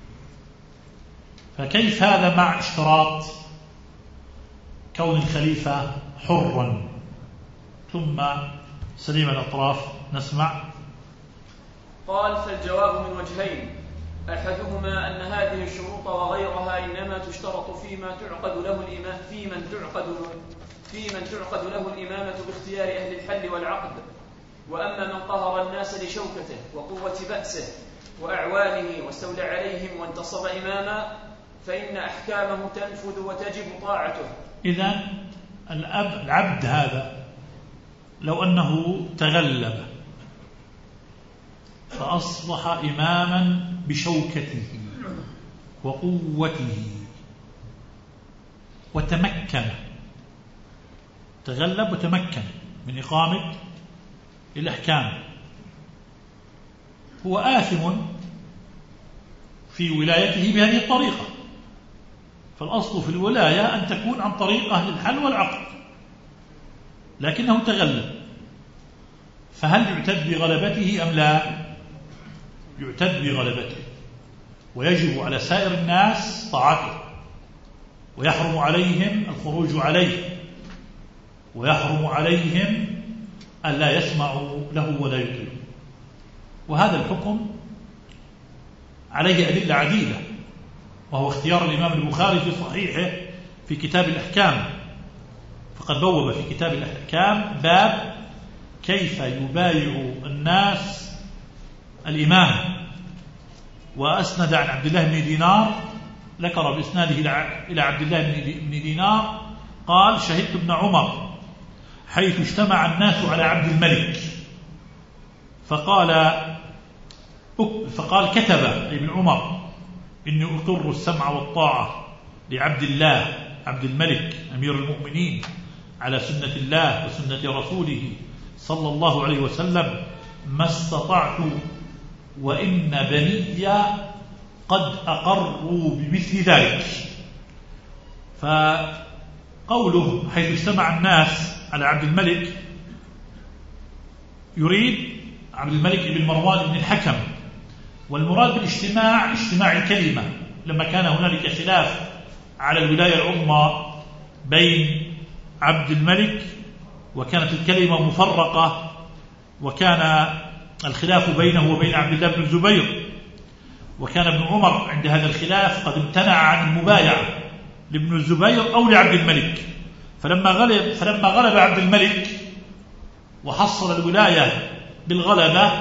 فكيف هذا مع اشتراط كون الخليفة حرا ثم سليم الأطراف؟ نسمع. قال: فالجواب من وجهين. أحدهما أن هذه الشروط وغيرها إنما تشترط فيما تعقد له الإمام في من تعقد في من تعقد له الإمامة باختيار أهل الحل والعقد. وأما من قهر الناس لشوكته وقوة بأسه وأعوانه واستولى عليهم وانتصب إماما فإن أحكامه تنفذ وتجب طاعته. إذن الأب العبد هذا لو أنه تغلب فأصبح إماما بشوكته وقوته وتمكن، تغلب وتمكن من إقامة الأحكام، هو آثم في ولايته بهذه الطريقة. فالأصل في الولاية أن تكون عن طريق أهل الحل والعقد، لكنه تغلب، فهل يعتد بغلبته أم لا؟ يعتد بغلبته. ويجب على سائر الناس طاعته، ويحرم عليهم الخروج عليه، ويحرم عليهم أن لا يسمعوا له ولا يطيعوا. وهذا الحكم عليه أدلة عديدة، وهو اختيار الإمام البخاري في صحيحه في كتاب الأحكام، فقد بوب في كتاب الأحكام باب كيف يبايع الناس الإمام، وأسند عن عبد الله بن دينار، ذكر بإسناده إلى عبد الله بن دينار قال: شهدت ابن عمر حيث اجتمع الناس على عبد الملك، فقال فقال كتب ابن عمر: إني أقر السمع والطاعة لعبد الله عبد الملك أمير المؤمنين على سنة الله وسنة رسوله صلى الله عليه وسلم ما استطعت، وإن بني قد أقروا بمثل ذلك. فقوله حيث اجتمع الناس على عبد الملك يريد عبد الملك بن مروان بن الحكم، والمراد بالاجتماع اجتماع الكلمة، لما كان هنالك خلاف على الولاية العظمى بين عبد الملك وكانت الكلمة مفرقة، وكان الخلاف بينه وبين عبد الله بن الزبير، وكان ابن عمر عند هذا الخلاف قد امتنع عن المبايعة لابن الزبير أو لعبد الملك، فلما غلب, فلما غلب عبد الملك وحصل الولاية بالغلبة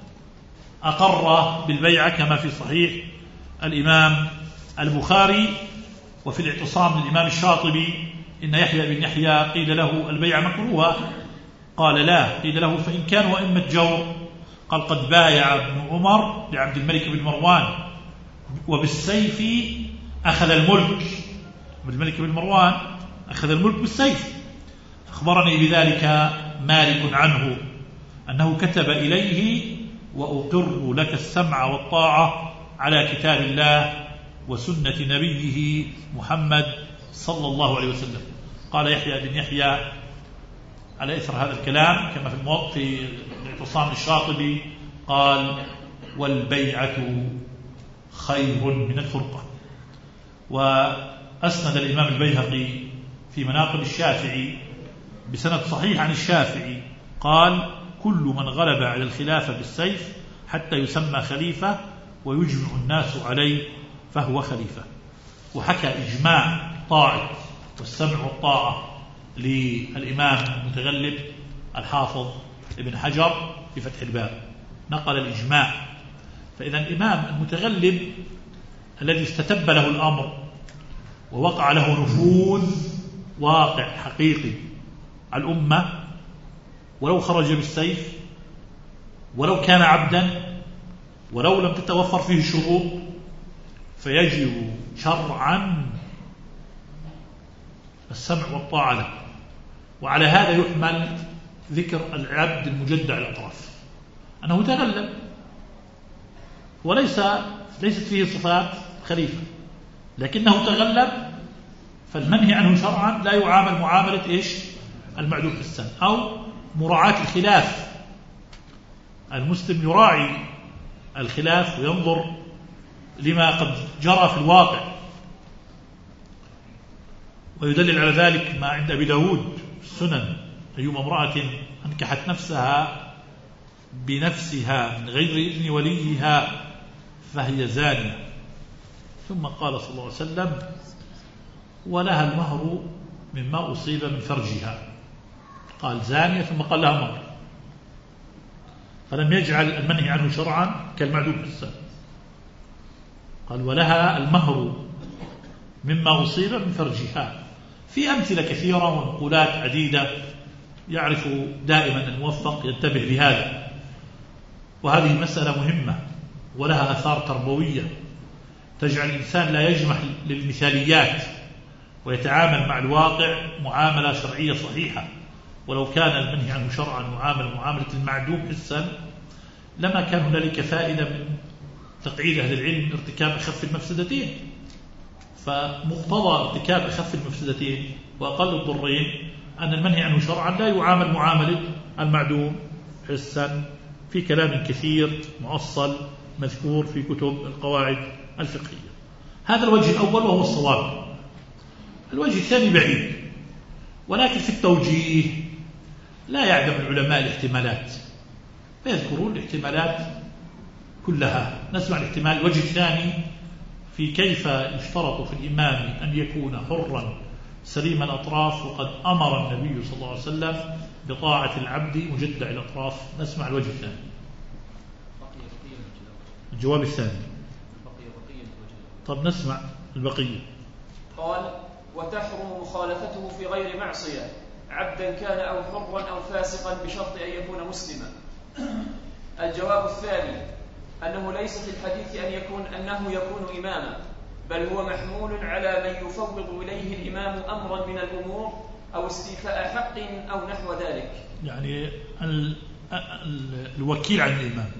أقر بالبيعة كما في صحيح الإمام البخاري. وفي الاعتصام للإمام الشاطبي إن يحيى بن يحيى قيل له البيعة مكروهة، قال لا، قيل له فإن كانوا أئمة جور، قال قد بايع ابن عمر لعبد الملك بن مروان وبالسيف أخذ الملك، عبد الملك بن مروان أخذ الملك بالسيف. أخبرني بذلك مالك عنه أنه كتب إليه: وأقر لك السمع والطاعة على كتاب الله وسنة نبيه محمد صلى الله عليه وسلم. قال يحيى بن يحيى على إثر هذا الكلام كما في الموضع في الاعتصام الشاطبي قال: والبيعة خير من الفرقة. وأسند الإمام البيهقي في مناقب الشافعي بسند صحيح عن الشافعي قال: كل من غلب على الخلافة بالسيف حتى يسمى خليفة ويجمع الناس عليه فهو خليفة. وحكى إجماع طاعة والسمع والطاعة للإمام المتغلب الحافظ ابن حجر في فتح الباب، نقل الإجماع. فإذا الإمام المتغلب الذي استتب له الأمر ووقع له نفوذ واقع حقيقي على الأمة، ولو خرج بالسيف، ولو كان عبدا، ولو لم تتوفر فيه الشروط، فيجب شرعا السمع والطاعة له. وعلى هذا يحمل ذكر العبد المجدع الأطراف أنه تغلب وليس ليست فيه صفات خليفة، لكنه تغلب، فالمنهي عنه شرعا لا يعامل معاملة إيش؟ المعدوم في السن أو مراعاة الخلاف. المسلم يراعي الخلاف وينظر لما قد جرى في الواقع، ويدلل على ذلك ما عند أبي داود في السنن: أيما امرأة أنكحت نفسها بنفسها من غير إذن وليها فهي زانية. ثم قال صلى الله عليه وسلم: ولها المهر مما أصيب من فرجها. قال زانية ثم قال لها مهر، فلم يجعل المنهي عنه شرعا كالمعدوم في السن، قال ولها المهر مما أصيب من فرجها. في أمثلة كثيرة ونقولات عديدة، يعرف دائما الموفق ينتبه لهذا. وهذه مسألة مهمة ولها آثار تربوية تجعل الإنسان لا يجمح للمثاليات ويتعامل مع الواقع معاملة شرعية صحيحة. ولو كان المنهي عنه شرعا معامل معاملة المعدوم حسا لما كان هنالك فائدة من تقعيد أهل العلم من ارتكاب أخف المفسدتين. فمقتضى ارتكاب أخف المفسدتين وأقل الضرين أن المنهي عنه شرعا لا يعامل معاملة المعدوم حسا، في كلام كثير مؤصل مذكور في كتب القواعد الفقهية. هذا الوجه الأول وهو الصواب. الوجه الثاني بعيد، ولكن في التوجيه لا يعدم العلماء الاحتمالات فيذكرون الاحتمالات كلها. نسمع الاحتمال الوجه الثاني في كيف يشترط في الإمام أن يكون حرا سليم الأطراف، وقد أمر النبي صلى الله عليه وسلم بطاعة العبد مجدع الأطراف. نسمع الوجه الثاني. الجواب الثاني. طب نسمع البقية. قال: وتحرم مخالفته في غير معصية عبدا كان أو حرا أو فاسقا بشرط أن يكون مسلما. الجواب الثاني أنه ليس في الحديث أن يكون أنه يكون إماما، بل هو محمول على من يفوض إليه الإمام أمرا من الأمور أو استيفاء حق أو نحو ذلك. يعني ال ال الوكيل عن الإمام،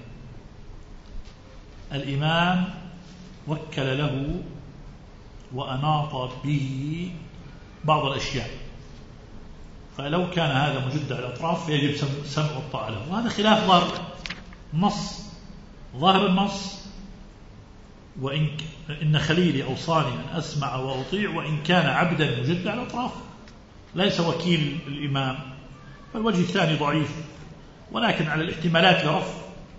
الإمام وكل له وأناط به بعض الأشياء، فلو كان هذا مجدع الأطراف فيجب سمع الطاعة له، وهذا خلاف ظاهر النص. ظاهر النص: وإن إن خليلي أوصاني أن أسمع وأطيع وإن كان عبدا مجدع الأطراف، ليس وكيل الإمام. فالوجه الثاني ضعيف، ولكن على الاحتمالات لرفع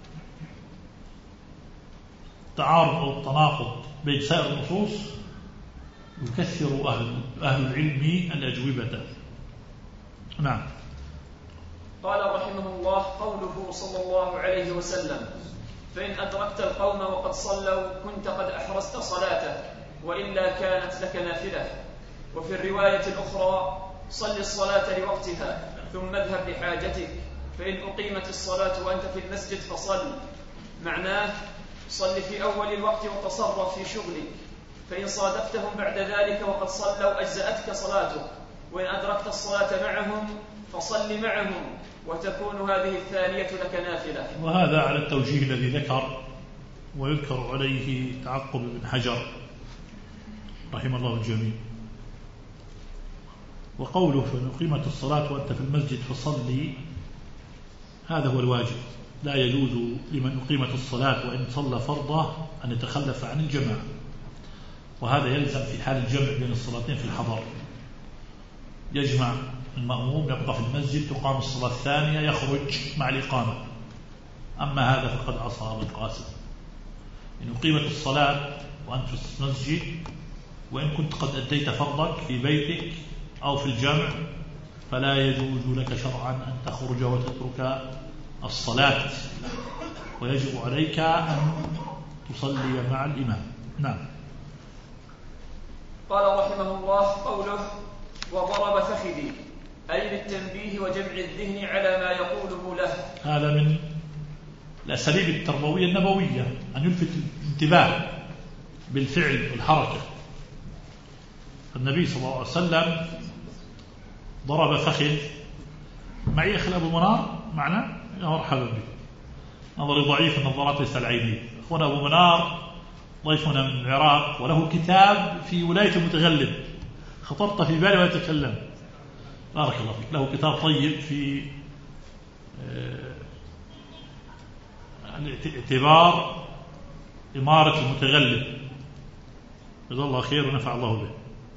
التعارض أو التناقض بين سائر النصوص يكثر أهل, أهل العلم الأجوبة. نعم. قال رحمه الله: قوله صلى الله عليه وسلم: فإن أدركت القوم وقد صلوا كنت قد أحرزت صلاته وإلا كانت لك نافلة. وفي الرواية الأخرى: صل الصلاة لوقتها ثم اذهب لحاجتك، فإن أقيمت الصلاة وأنت في المسجد فصل. معناه: صل في أول الوقت وتصرف في شغلك، فإن صادفتهم بعد ذلك وقد صلوا أجزأتك صلاتك، وإن أدركت الصلاة معهم فصل معهم وتكون هذه الثانية لك نافلة. وهذا على التوجيه الذي ذكر، ويذكر عليه تعقب ابن حجر رحمه الله الجميع. وقوله: فإن أقيمت الصلاة وأنت في المسجد فصلي، هذا هو الواجب. لا يجوز لمن أقيمت الصلاة وإن صلى فرضه أن يتخلف عن الجماعة، وهذا يلزم في حال الجمع بين الصلاتين في الحضر. يجمع المأموم، يبقى في المسجد، تقام الصلاة الثانية، يخرج مع الإقامة. أما هذا فقد عصى أبو القاسم. إن أقيمت الصلاة وأنت في المسجد وإن كنت قد أديت فرضك في بيتك أو في الجمع، فلا يجوز لك شرعا أن تخرج وتترك الصلاة، ويجب عليك أن تصلي مع الإمام. نعم. قال رحمه الله: قوله: وضرب فخذي، أي للتنبيه وجمع الذهن على ما يقوله له. هذا من الأساليب التربوية النبوية، أن يلفت الانتباه بالفعل والحركة. النبي صلى الله عليه وسلم ضرب فخذ. معي أخي أبو منار معنا؟ يا مرحبا بك. نظري ضعيف، النظارات ليس العينين. أخونا أبو منار ضيفنا من العراق، وله كتاب في ولاية المتغلب، خطرت في بالي ويتكلم. بارك الله فيك. له كتاب طيب في اعتبار إمارة المتغلب، جزاه الله خير ونفع الله به.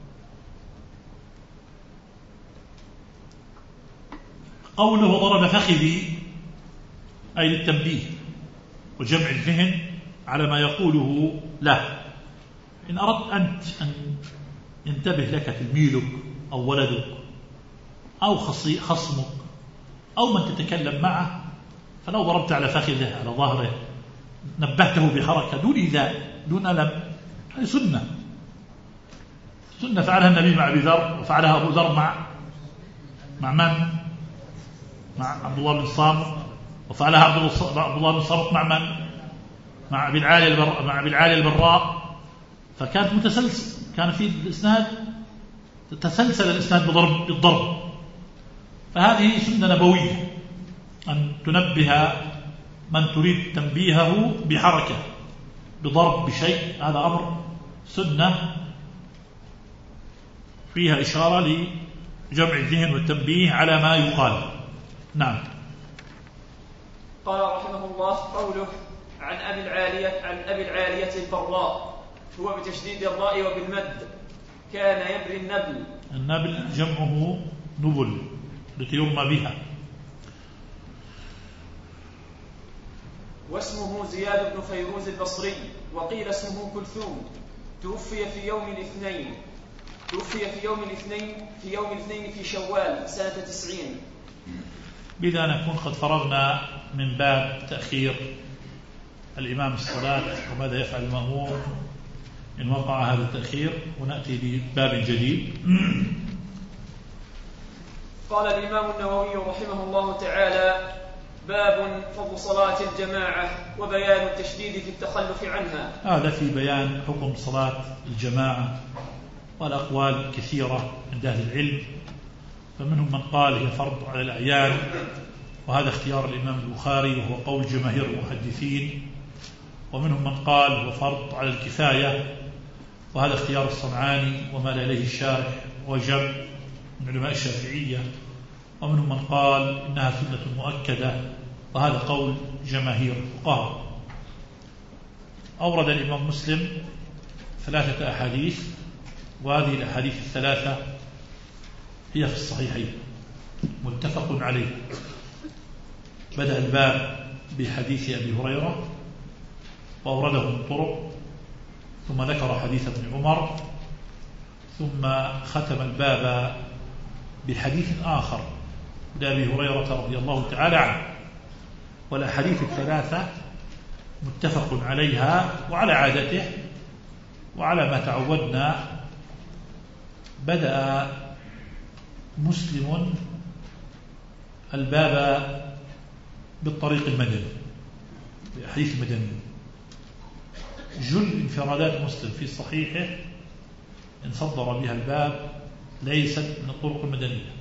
قوله: وضرب فخذي، أي للتنبيه وجمع الذهن على ما يقوله له. إن أردت أنت أن ينتبه لك تلميذك أو ولدك أو خصمك أو من تتكلم معه، فلو ضربت على فخذه على ظهره نبهته بحركة دون إيذاء دون ألم، هذه سنة سنة فعلها النبي مع أبي ذر، وفعلها أبو ذر مع مع من؟ مع عبد الله بن صامت، وفعلها عبد الله بن صامت مع من؟ مع أبي العالي البراء مع أبي العالي البراء. فكانت متسلسل، كان في الإسناد تسلسل الإسناد بضرب بالضرب. فهذه سنة نبوية، أن تنبه من تريد تنبيهه بحركة بضرب بشيء، هذا أمر سنة فيها إشارة لجمع الذهن والتنبيه على ما يقال. نعم. قال رحمه الله: قوله: عن أبي العالية عن أبي العالية البراء، هو بتشديد الراء وبالمد. كان يبري النبل. النبل جمعه نبل التي يرمى بها. واسمه زياد بن فيروز البصري، وقيل اسمه كلثوم. توفي في يوم الاثنين توفي في يوم الاثنين في يوم الاثنين في شوال سنة تسعين. بذا نكون قد فرغنا من باب تأخير الإمام الصلاة وماذا يفعل المأموم إن وقع هذا التأخير، ونأتي بباب جديد. قال الإمام النووي رحمه الله تعالى: باب فضل صلاة الجماعة وبيان التشديد في التخلف عنها. هذا في بيان حكم صلاة الجماعة، والأقوال كثيرة عند أهل العلم، فمنهم من قال هي فرض على الأعيان، وهذا اختيار الإمام البخاري وهو قول جماهير المحدثين، ومنهم من قال هو فرض على الكفاية، وهذا اختيار الصنعاني ومال إليه الشارح وجمع من علماء الشافعية، ومنهم من قال إنها سنة مؤكدة، وهذا قول جماهير الفقهاء. أورد الإمام مسلم ثلاثة أحاديث، وهذه الأحاديث الثلاثة هي في الصحيحين متفق عليه. بدأ الباب بحديث أبي هريرة وأورده من طرق، ثم ذكر حديث ابن عمر، ثم ختم الباب بحديث آخر لأبي هريرة رضي الله تعالى عنه. والأحاديث الثلاثة متفق عليها، وعلى عادته وعلى ما تعودنا بدأ مسلم الباب بالطريق المدني، بأحاديث مدنية. جل انفرادات مسلم في صحيحه إن صدر بها الباب ليست من الطرق المدنية.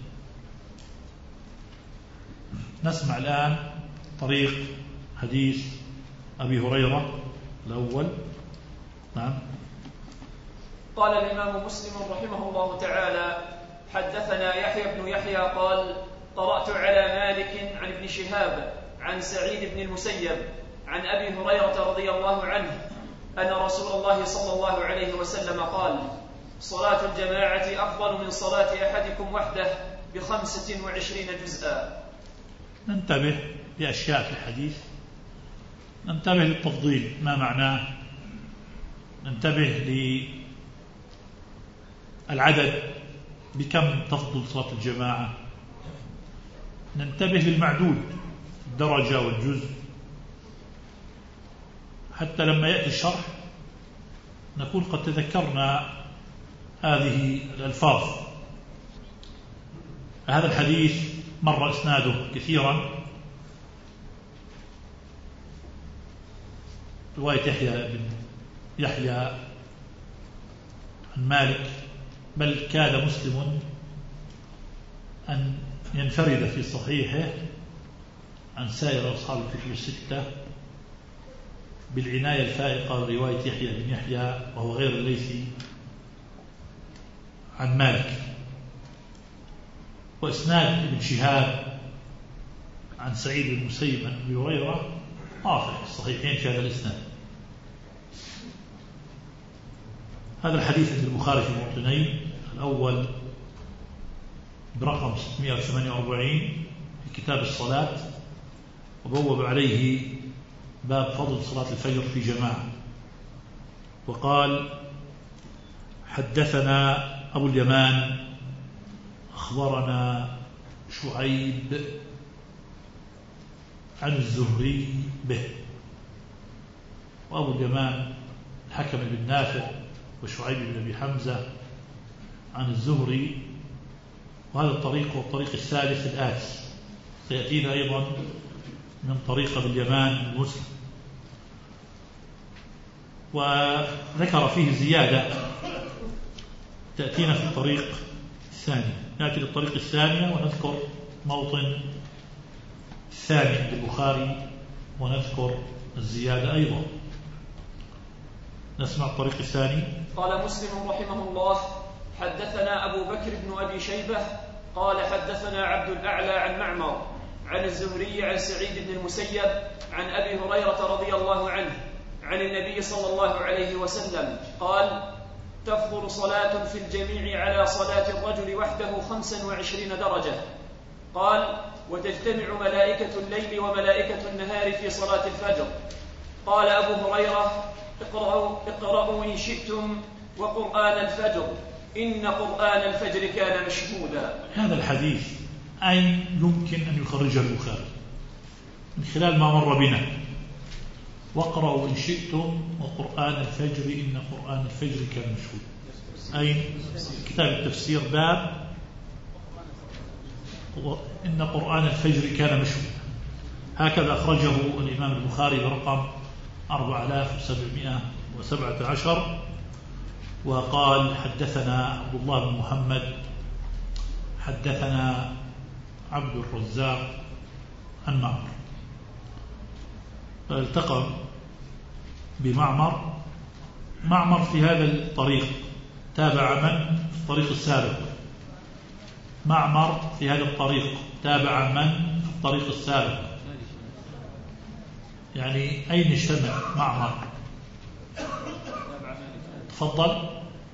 نسمع الآن طريق حديث أبي هريرة الأول. نعم. قال الإمام مسلم رحمه الله تعالى: حدثنا يحيى بن يحيى قال: قرأت على مالك عن ابن شهاب عن سعيد بن المسيب عن أبي هريرة رضي الله عنه أن رسول الله صلى الله عليه وسلم قال: صلاة الجماعة أفضل من صلاة أحدكم وحده بخمسة وعشرين جزءا. ننتبه لأشياء في الحديث، ننتبه للتفضيل ما معناه، ننتبه للعدد بكم تفضل صلاة الجماعة، ننتبه للمعدود الدرجة والجزء، حتى لما يأتي الشرح نكون قد تذكرنا هذه الألفاظ. هذا الحديث مر إسناده كثيرا، رواية يحيى بن يحيى عن مالك، بل كاد مسلم أن ينفرد في صحيحه عن سائر أصحاب الكتب الستة بالعناية الفائقة برواية يحيى بن يحيى وهو غير الليثي عن مالك. وإسناد ابن شهاب عن سعيد بن المسيب عن أبي هريرة رافع في الصحيحين في هذا الإسناد. هذا الحديث عند البخاري في موطنين: الأول برقم ستمائة وثمانية وأربعين في كتاب الصلاة، وبوب عليه باب فضل صلاة الفجر في جماعة، وقال: حدثنا أبو اليمان أخبرنا شعيب عن الزهري به. وأبو اليمان الحكم بن نافع وشعيب بن أبي حمزة عن الزهري، وهذا الطريق هو الطريق الثالث الآتي، سيأتينا أيضا من طريق أبو اليمان المسلم. وذكر فيه زيادة تأتينا في الطريق الثاني. نأتي للطريق الثانية ونذكر موطن الثاني للبخاري ونذكر الزيادة أيضا. نسمع الطريق الثاني. قال مسلم رحمه الله: حدثنا أبو بكر بن أبي شيبة قال حدثنا عبد الأعلى عن معمر عن الزهري عن سعيد بن المسيب عن أبي هريرة رضي الله عنه عن النبي صلى الله عليه وسلم قال: تفضل صلاة في الجميع على صلاة الرجل وحده خمسا وعشرين درجة. قال: وتجتمع ملائكة الليل وملائكة النهار في صلاة الفجر. قال أبو هريرة: اقرأوا, اقرأوا إن شئتم وقرآن الفجر إن قرآن الفجر كان مشهودا. هذا الحديث أين يمكن أن يخرجه البخاري؟ من خلال ما مر بنا: واقرأوا إن شئتم وقرآن الفجر إن قرآن الفجر كان مشهودا. أين؟ كتاب التفسير باب إن قرآن الفجر كان مشهودا. هكذا أخرجه الإمام البخاري برقم أربعة آلاف وسبعمائة وسبعة عشر. وقال: حدثنا عبد الله بن محمد حدثنا عبد الرزاق عن معمر. فالتقى بمعمر. معمر في هذا الطريق تابع من في الطريق السابق؟ معمر في هذا الطريق تابع من في الطريق السابق؟ يعني أين اجتمع معمر؟ تفضل.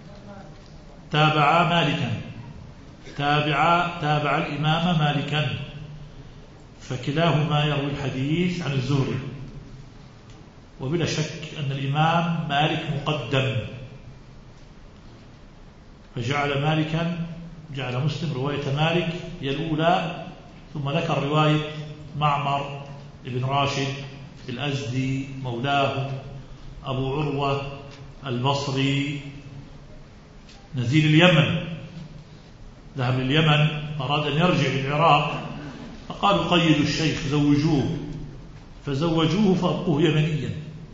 تابع مالكا تابع تابع الإمام مالكا، فكلاهما يروي الحديث عن الزهري. وبلا شك أن الإمام مالك مقدم، فجعل مالكا جعل مسلم رواية مالك هي الأولى، ثم ذكر رواية معمر بن راشد الأزدي مولاه أبو عروة البصري نزيل اليمن، ذهب لليمن أراد أن يرجع للعراق، فقالوا قيدوا الشيخ زوجوه، فزوجوه فأبقوه يمنيا.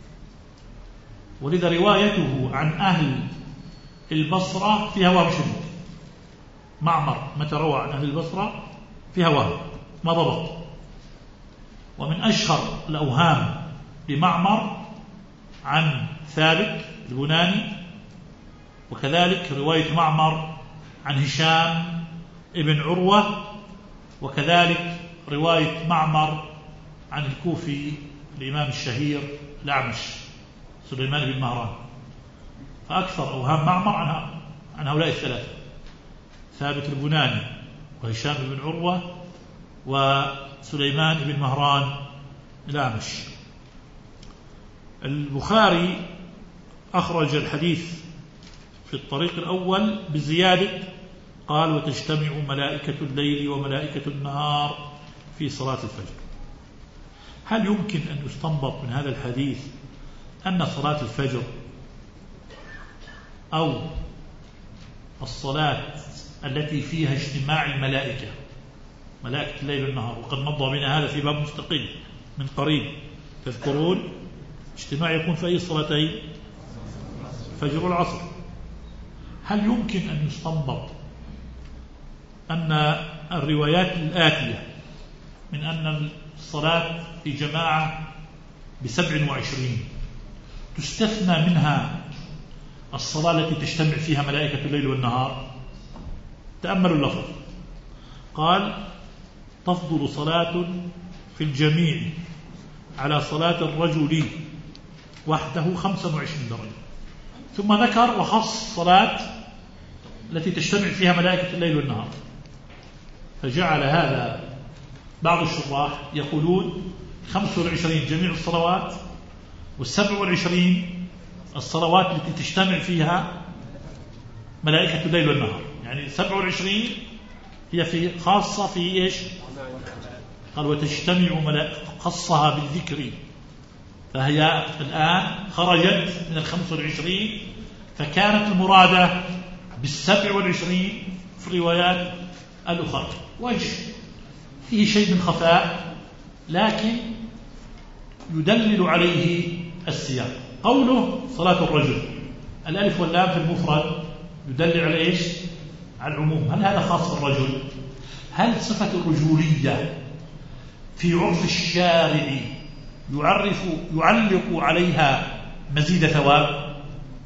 ولذا روايته عن أهل البصرة فيها وهم شديد. معمر متى روى عن أهل البصرة فيها وهم ما ضبط. ومن أشهر الأوهام لمعمر عن ثابت البناني، وكذلك رواية معمر عن هشام ابن عروة، وكذلك رواية معمر عن الكوفي الإمام الشهير الأعمش سليمان بن مهران. فأكثر أوهام معمر عن عن هؤلاء الثلاثة: ثابت البناني وهشام بن عروة وسليمان بن مهران الأعمش. البخاري أخرج الحديث في الطريق الأول بزيادة قال: وتجتمع ملائكة الليل وملائكة النهار في صلاة الفجر. هل يمكن أن يستنبط من هذا الحديث أن صلاة الفجر أو الصلاة التي فيها اجتماع الملائكة، ملائكة الليل والنهار، وقد مضى بنا هذا في باب مستقل من قريب، تذكرون اجتماع يكون في أي صلاتين؟ فجر والعصر. هل يمكن أن يستنبط أن الروايات الآتية من أن الصلاة في جماعة بسبع وعشرين تستثنى منها الصلاة التي تجتمع فيها ملائكة الليل والنهار؟ تأملوا اللفظ. قال: تفضل صلاة في الجميع على صلاة الرجل وحده خمسة وعشرين درجة، ثم ذكر وخص صلاة التي تجتمع فيها ملائكة الليل والنهار، فجعل هذا بعض الشراح يقولون خمسة وعشرين جميع الصلوات، والسبع والعشرين الصلوات التي تجتمع فيها ملائكة الليل والنهار. يعني سبع والعشرين هي في خاصة في إيش؟ قال: وتجتمع ملائكة، خصها بالذكر، فهي الآن خرجت من الخمسة والعشرين، فكانت المرادة بالسبع والعشرين في الروايات الأخرى. وجه فيه شيء من خفاء، لكن يدلل عليه السياق. قوله صلاة الرجل، الألف واللام في المفرد يدلل على إيش؟ على العموم. هل هذا خاص بالرجل؟ هل صفة الرجولية في عرف الشارع يعرف يعلق عليها مزيد ثواب؟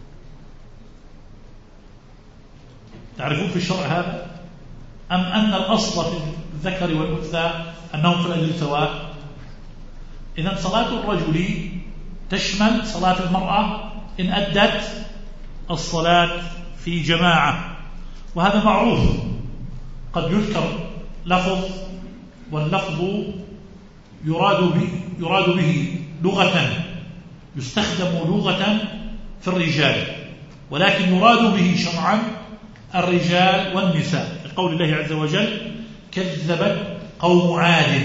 تعرفون في الشرع هذا؟ أم أن الأصل في الذكر والأنثى أنهم في الأجل سواء؟ إذن صلاة الرجل تشمل صلاة المرأة إن أدت الصلاة في جماعة، وهذا معروف. قد يذكر لفظ واللفظ يراد به, يراد به لغة، يستخدم لغة في الرجال، ولكن يراد به شرعا الرجال والنساء، لقول الله عز وجل كذبت قوم عاد.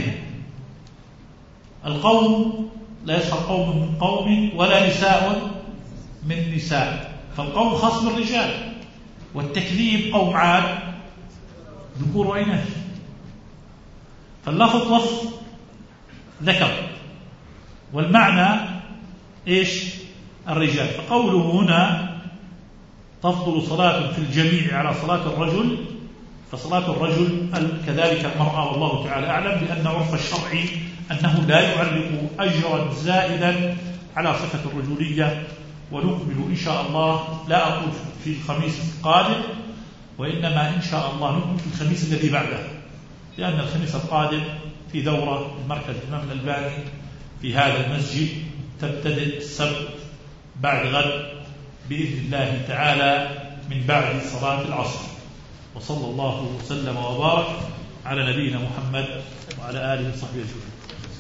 القوم لا يسخر قوم من قوم ولا نساء من نساء، فالقوم خاص بالرجال، والتكذيب قوم عاد ذكور وإناث، فاللفظ لفظ ذكر والمعنى إيش؟ الرجال. فقوله هنا تفضل صلاة في الجميع على صلاة الرجل، فصلاة الرجل كذلك المرأة، والله تعالى أعلم، لأن عرف الشرع أنه لا يعلق أجرا زائدا على صفة الرجولية. ونكمل إن شاء الله، لا أقول في الخميس القادم، وإنما إن شاء الله نكمل في الخميس الذي بعده، لأن الخميس القادم في دورة المركز الإمام الألباني في هذا المسجد تبتدئ السبت بعد غد بإذن الله تعالى من بعد صلاة العصر. وصلى الله وسلم وبارك على نبينا محمد وعلى آله وصحبه أجمعين.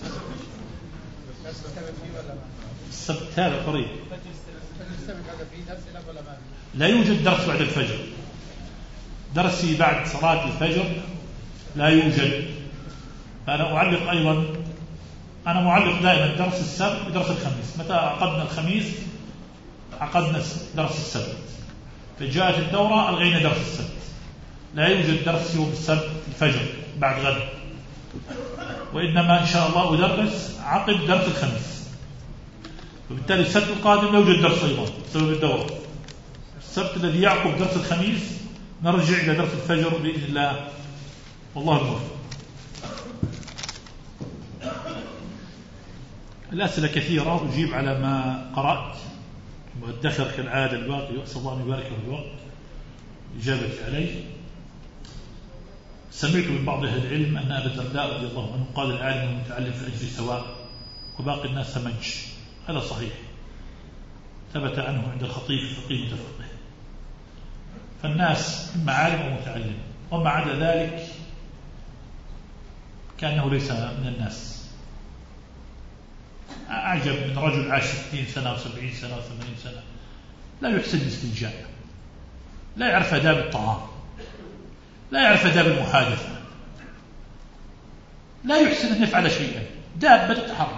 السبت هذا قريب، لا يوجد درس بعد الفجر، درسي بعد صلاة الفجر لا يوجد. فأنا أعلق أيضا، أنا معلق دائما درس السبت بدرس الخميس. متى عقدنا الخميس عقدنا درس السبت، فجاءت الدورة ألغينا درس السبت، لا يوجد درس يوم السبت الفجر بعد غد، وإنما إن شاء الله أدرس عقب درس الخميس، وبالتالي السبت القادم لا يوجد درس أيضا بسبب الدورة. السبت الذي يعقب درس الخميس نرجع إلى درس الفجر بإذن الله، والله الموفق. الأسئلة كثيرة، أجيب على ما قرأت وأدخر كالعادة الباقي، وأسأل الله أن يبارك في الوقت إجابتي عليه. سمعت من بعض أهل العلم أن أبا الدرداء رضي الله عنه قال العالم والمتعلم في الأجر سواء وباقي الناس سمج. هذا صحيح، ثبت عنه عند الخطيب الفقيه متفقه، فالناس إما عالم ومتعلم، وما عدا ذلك كأنه ليس من الناس. أعجب من رجل عاش ستين سنة وسبعين سنة وثمانين سنة لا يحسن الاستنجاء، لا يعرف آداب الطعام، لا يعرف آداب المحادثة، لا يحسن أن يفعل شيئا، دابة تتحرك.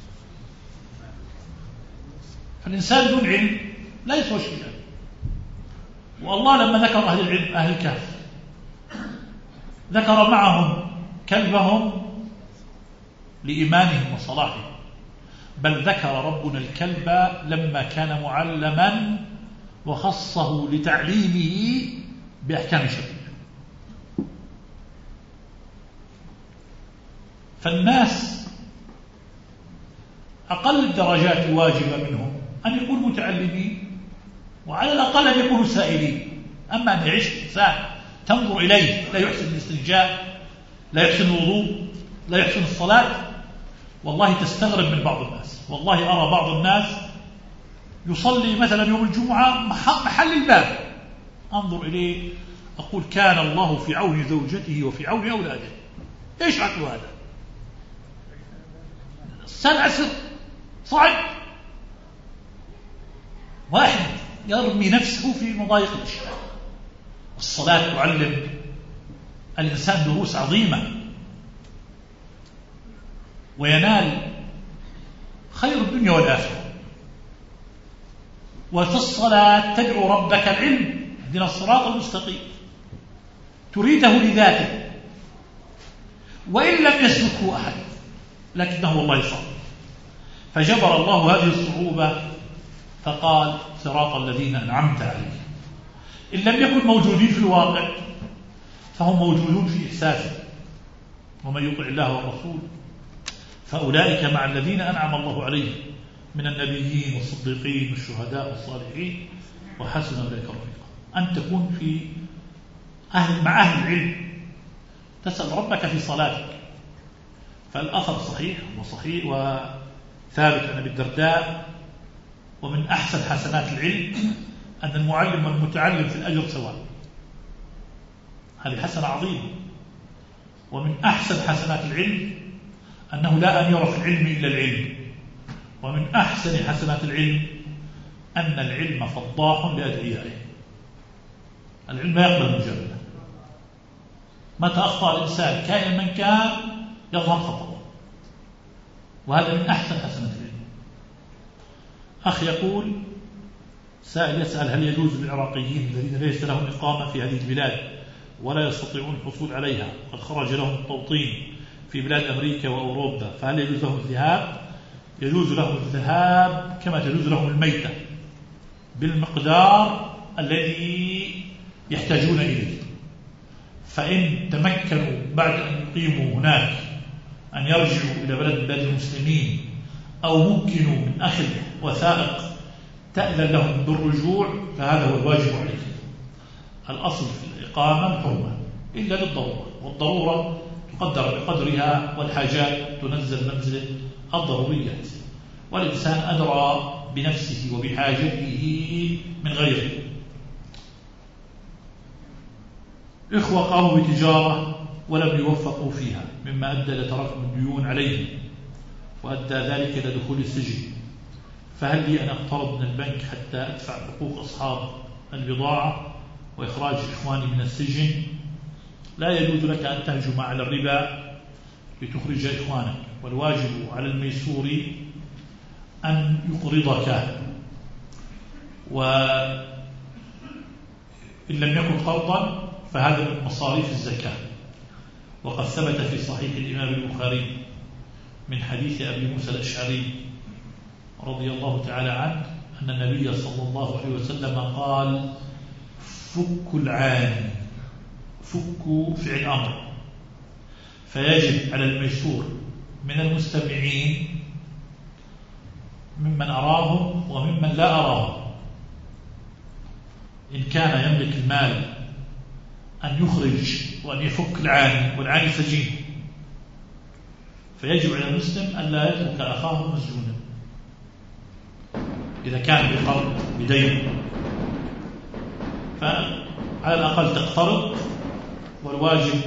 فالإنسان دون علم لا يسوى شيئا. والله لما ذكر أهل العلم أهل الكهف ذكر معهم كلبهم لإيمانهم وصلاحهم، بل ذكر ربنا الكلب لما كان معلما وخصه لتعليمه بأحكام شرعية. فالناس أقل الدرجات واجبة منهم أن يكونوا متعلمين، وعلى الأقل أن يكونوا سائلين. أما أن يعيش إنسان تنظر إليه لا يحسن الاستنجاء، لا يحسن الوضوء، لا يحسن الصلاة، والله تستغرب من بعض الناس. والله أرى بعض الناس يصلي مثلا يوم الجمعة محل الباب، أنظر إليه أقول كان الله في عون زوجته وفي عون أولاده. إيش عقل هذا؟ الساعة العصر صعب، واحد يرمي نفسه في مضايق الأشياء. الصلاة تعلم الإنسان دروس عظيمة، وينال خير الدنيا والآخرة. وفي الصلاة تدعو ربك العلم، اهدنا الصراط المستقيم، تريده لذاته وإن لم يسلكه أحد، لكنه الله صعب. فجبر الله هذه الصعوبة فقال صراط الذين أنعمت عليهم. إن لم يكن موجودين في الواقع فهم موجودون في إحساسه. ومن يطع الله والرسول فأولئك مع الذين أنعم الله عليهم من النبيين والصديقين والشهداء والصالحين وحسن أولئك رفيقا. أن تكون في أهل مع أهل العلم، تسأل ربك في صلاتك. فالأثر صحيح وصحيح وثابت عن أبي الدرداء ومن أحسن حسنات العلم أن المعلم والمتعلم في الأجر سواء. هذه حسنة عظيمة. ومن أحسن حسنات العلم أنه لا أمير في العلم إلا العلم. ومن أحسن حسنات العلم أن العلم فضاح لأدعيائه. العلم لا يقبل المجاملة. متى أخطأ الإنسان كائن من كان يظهر خطأه، وهذا من أحسن حسنات العلم. أخ يقول سائل يسأل هل يجوز للعراقيين الذين ليس لهم إقامة في هذه البلاد ولا يستطيعون الحصول عليها قد خرج لهم التوطين في بلاد أمريكا وأوروبا، فهل يجوز لهم الذهاب؟ يجوز لهم الذهاب كما تجوز لهم الميتة بالمقدار الذي يحتاجون إليه. فإن تمكنوا بعد أن يقيموا هناك أن يرجعوا إلى بلد بلاد المسلمين، أو ممكنوا من أخذ وثائق تأذن لهم بالرجوع، فهذا هو الواجب عليهم. الأصل في الإقامة الحرمة إلا للضرورة، والضرورة تقدر بقدرها، والحاجات تنزل منزلة الضروريات، والإنسان أدرى بنفسه وبحاجته من غيره. إخوة قاموا بتجارة ولم يوفقوا فيها مما أدى إلى تراكم الديون عليهم وأدى ذلك إلى دخول السجن، فهل لي أن أقترض من البنك حتى أدفع حقوق أصحاب البضاعة وإخراج إخواني من السجن؟ لا يجوز لك أن تهجم على الربا لتخرج إخوانك، والواجب على الميسور أن يقرضك، وإن لم يكن قرضا فهذا من مصاريف الزكاة. وقد ثبت في صحيح الإمام البخاري من حديث أبي موسى الأشعري رضي الله تعالى عنه أن النبي صلى الله عليه وسلم قال: فك العاني، فك فعل أمر، فيجب على الميسور من المستمعين ممن أراهم وممن لا أراهم، إن كان يملك المال أن يخرج وأن يفك العاني، والعاني سجين، فيجب على المسلم أن لا يترك أخاه مسجونا إذا كان بقرض بدين، فعلى الأقل تقترض، والواجب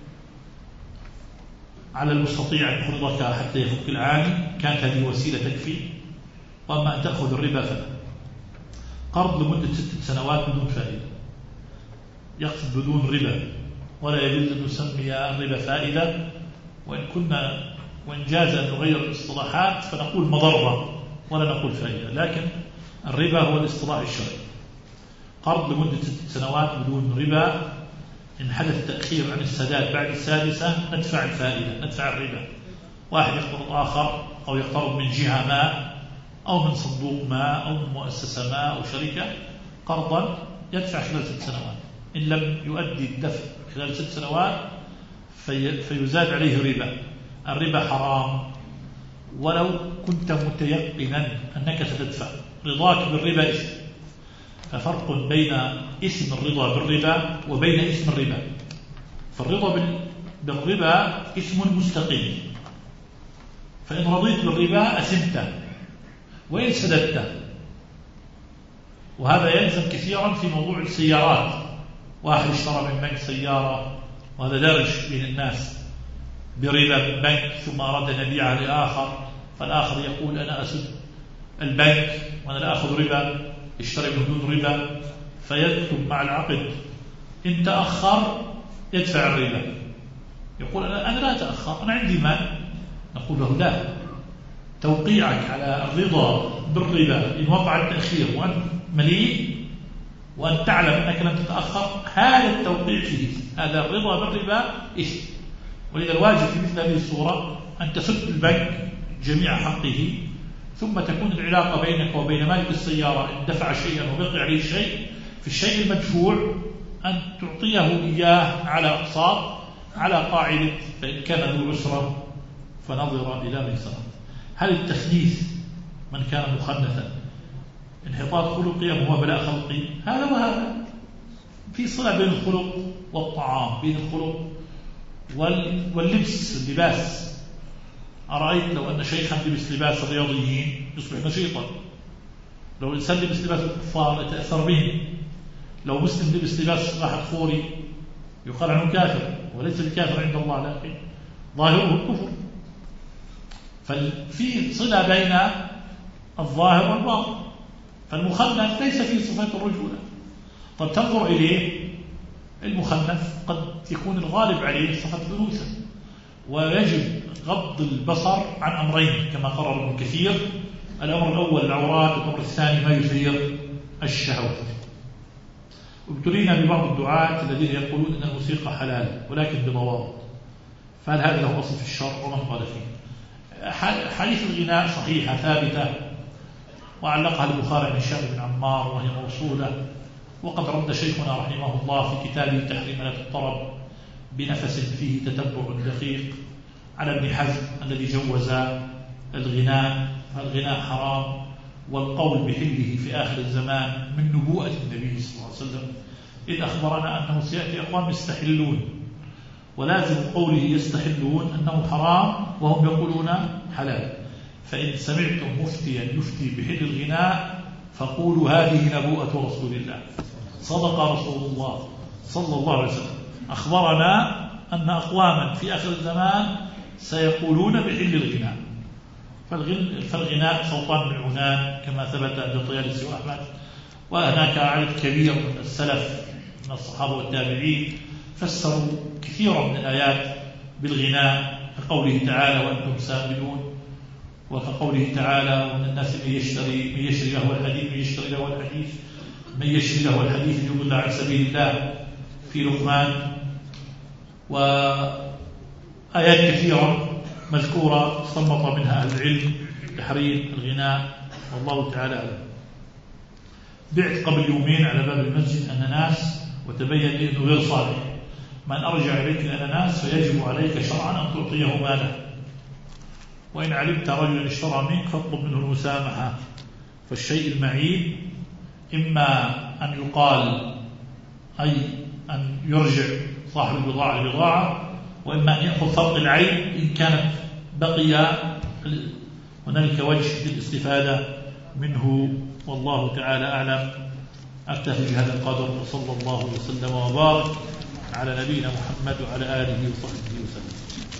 على المستطيع أن يقرضك حتى يفك العاني، كانت هذه وسيلة تكفي. وأما أن تأخذ الربا فلا. قرض لمدة ستة سنوات بدون فائدة، يقصد بدون ربا، ولا يجوز أن نسمي الربا فائدة، وإن كنا وإن جاز أن نغير الاصطلاحات فنقول مضرة ولا نقول فائدة، لكن الربا هو الاصطلاح الشرعي. قرض لمدة ست سنوات بدون ربا، إن حدث تأخير عن السداد بعد السادسة ندفع الفائدة، ندفع الربا. واحد يقترض آخر أو يقترض من جهة ما أو من صندوق ما أو من مؤسسة ما أو شركة قرضا يدفع خلال ست سنوات، إن لم يؤدي الدفع خلال ست سنوات في فيزاد عليه ربا. الربا حرام ولو كنت متيقنا أنك ستدفع، رضاك بالربا إثم. ففرق بين اسم الرضا بالربا وبين اسم الربا. فالرضا بالربا اسم مستقيم، فإن رضيت بالربا أثمت وإن سددت. وهذا يلزم كثيرا في موضوع السيارات. واحد اشترى من بنك سيارة وهذا دارج بين الناس بربا بنك، ثم أراد أن يبيعها لآخر، فالآخر يقول أنا أسد البنك وأنا لا أخذ ربا، اشتري بدون ربا، فيكتب مع العقد إن تأخر يدفع الربا. يقول أنا, أنا لا أتأخر، أنا عندي مال. نقول له لا، توقيعك على الرضا بالربا إن وقع التأخير وأنت مليء وأن تعلم أنك لم تتأخر، هذا التوقيع فيه، هذا الرضا بالربا إثم. ولذا الواجب في مثل هذه الصورة أن تسد البنك جميع حقه، ثم تكون العلاقة بينك وبين مالك السيارة إن دفع شيئا وبقي عليه شيء في الشيء المدفوع أن تعطيه إياه على أقساط، على قاعدة فإن كان ذو عسرة فنظر إلى ميسرة. هل التخنيث من كان مخنثا انحطاط خلقي أم هو بلاء خلقي؟ هذا وهذا، في صلة بين الخلق والطعام، بين الخلق واللبس اللباس. أرأيت لو أن شيخا لبس لباس الرياضيين يصبح نشيطا، لو الإنسان لبس لباس الكفار يتأثر بهم، لو مسلم لبس لباس واحد خوري يقال عنه كافر، وليس الكافر عند الله لكن ظاهره الكفر. ففي صلة بين الظاهر والباطن. فالمخنث ليس فيه صفات الرجولة. طب تنظر إليه، المخنث قد يكون الغالب عليه صفة الأنوثة، ويجب غض البصر عن أمرين كما قرر ابن كثير: الأمر الأول العورات، الأمر الثاني ما يثير الشهوة. ابتلينا ببعض الدعاة الذين يقولون أن الموسيقى حلال ولكن بضوابط، فهل هذا له أصل في الشرع ومن قال فيه؟ حديث الغناء صحيحة ثابتة، وعلقها البخاري عن هشام بن عمار وهي موصولة، وقد رد شيخنا رحمه الله في كتابه تحريم آلات الطرب بنفس فيه تتبع دقيق على ابن حزم الذي جوز الغناء. الغناء حرام، والقول بحله في آخر الزمان من نبوءة النبي صلى الله عليه وسلم، إذ أخبرنا أنه سيأتي أقوام يستحلون، ولازم قوله يستحلون أنه حرام وهم يقولون حلال. فإن سمعتم مفتيا يفتي بحل الغناء فقولوا هذه نبوءة رسول الله، صدق رسول الله صلى الله عليه وسلم، أخبرنا أن أقواما في آخر الزمان سيقولون بحل الغناء. فالغناء صوتان من عنان كما ثبت عند الطيالسي وأحمد، وهناك عدد كبير من السلف من الصحابة والتابعين فسروا كثيرا من الآيات بالغناء، كقوله تعالى وأنتم سامدون، وكقوله تعالى ومن الناس من يشتري من يشتري له الحديث من يشتري له الحديث من يشتري له الحديث ليضل عن سبيل الله في لقمان، وآيات كثيرة مذكورة استنبط منها أهل العلم تحريم الغناء، والله تعالى أعلم. بعت قبل يومين على باب المسجد أناناس وتبين لي أنه غير صالح، من أرجع إليك الأناناس فيجب عليك شرعا أن تعطيه ماله، وإن علمت رجلا اشترى منك فاطلب منه المسامحة. فالشيء المعيب إما أن يقال أي أن يرجع صاحب البضاعة البضاعة، وإما أن يأخذ فرق العين إن كانت بقي هنالك وجه للاستفادة منه، والله تعالى أعلم. أكتفي بهذا القدر، وصلى الله وسلم وبارك على نبينا محمد وعلى آله وصحبه وسلم.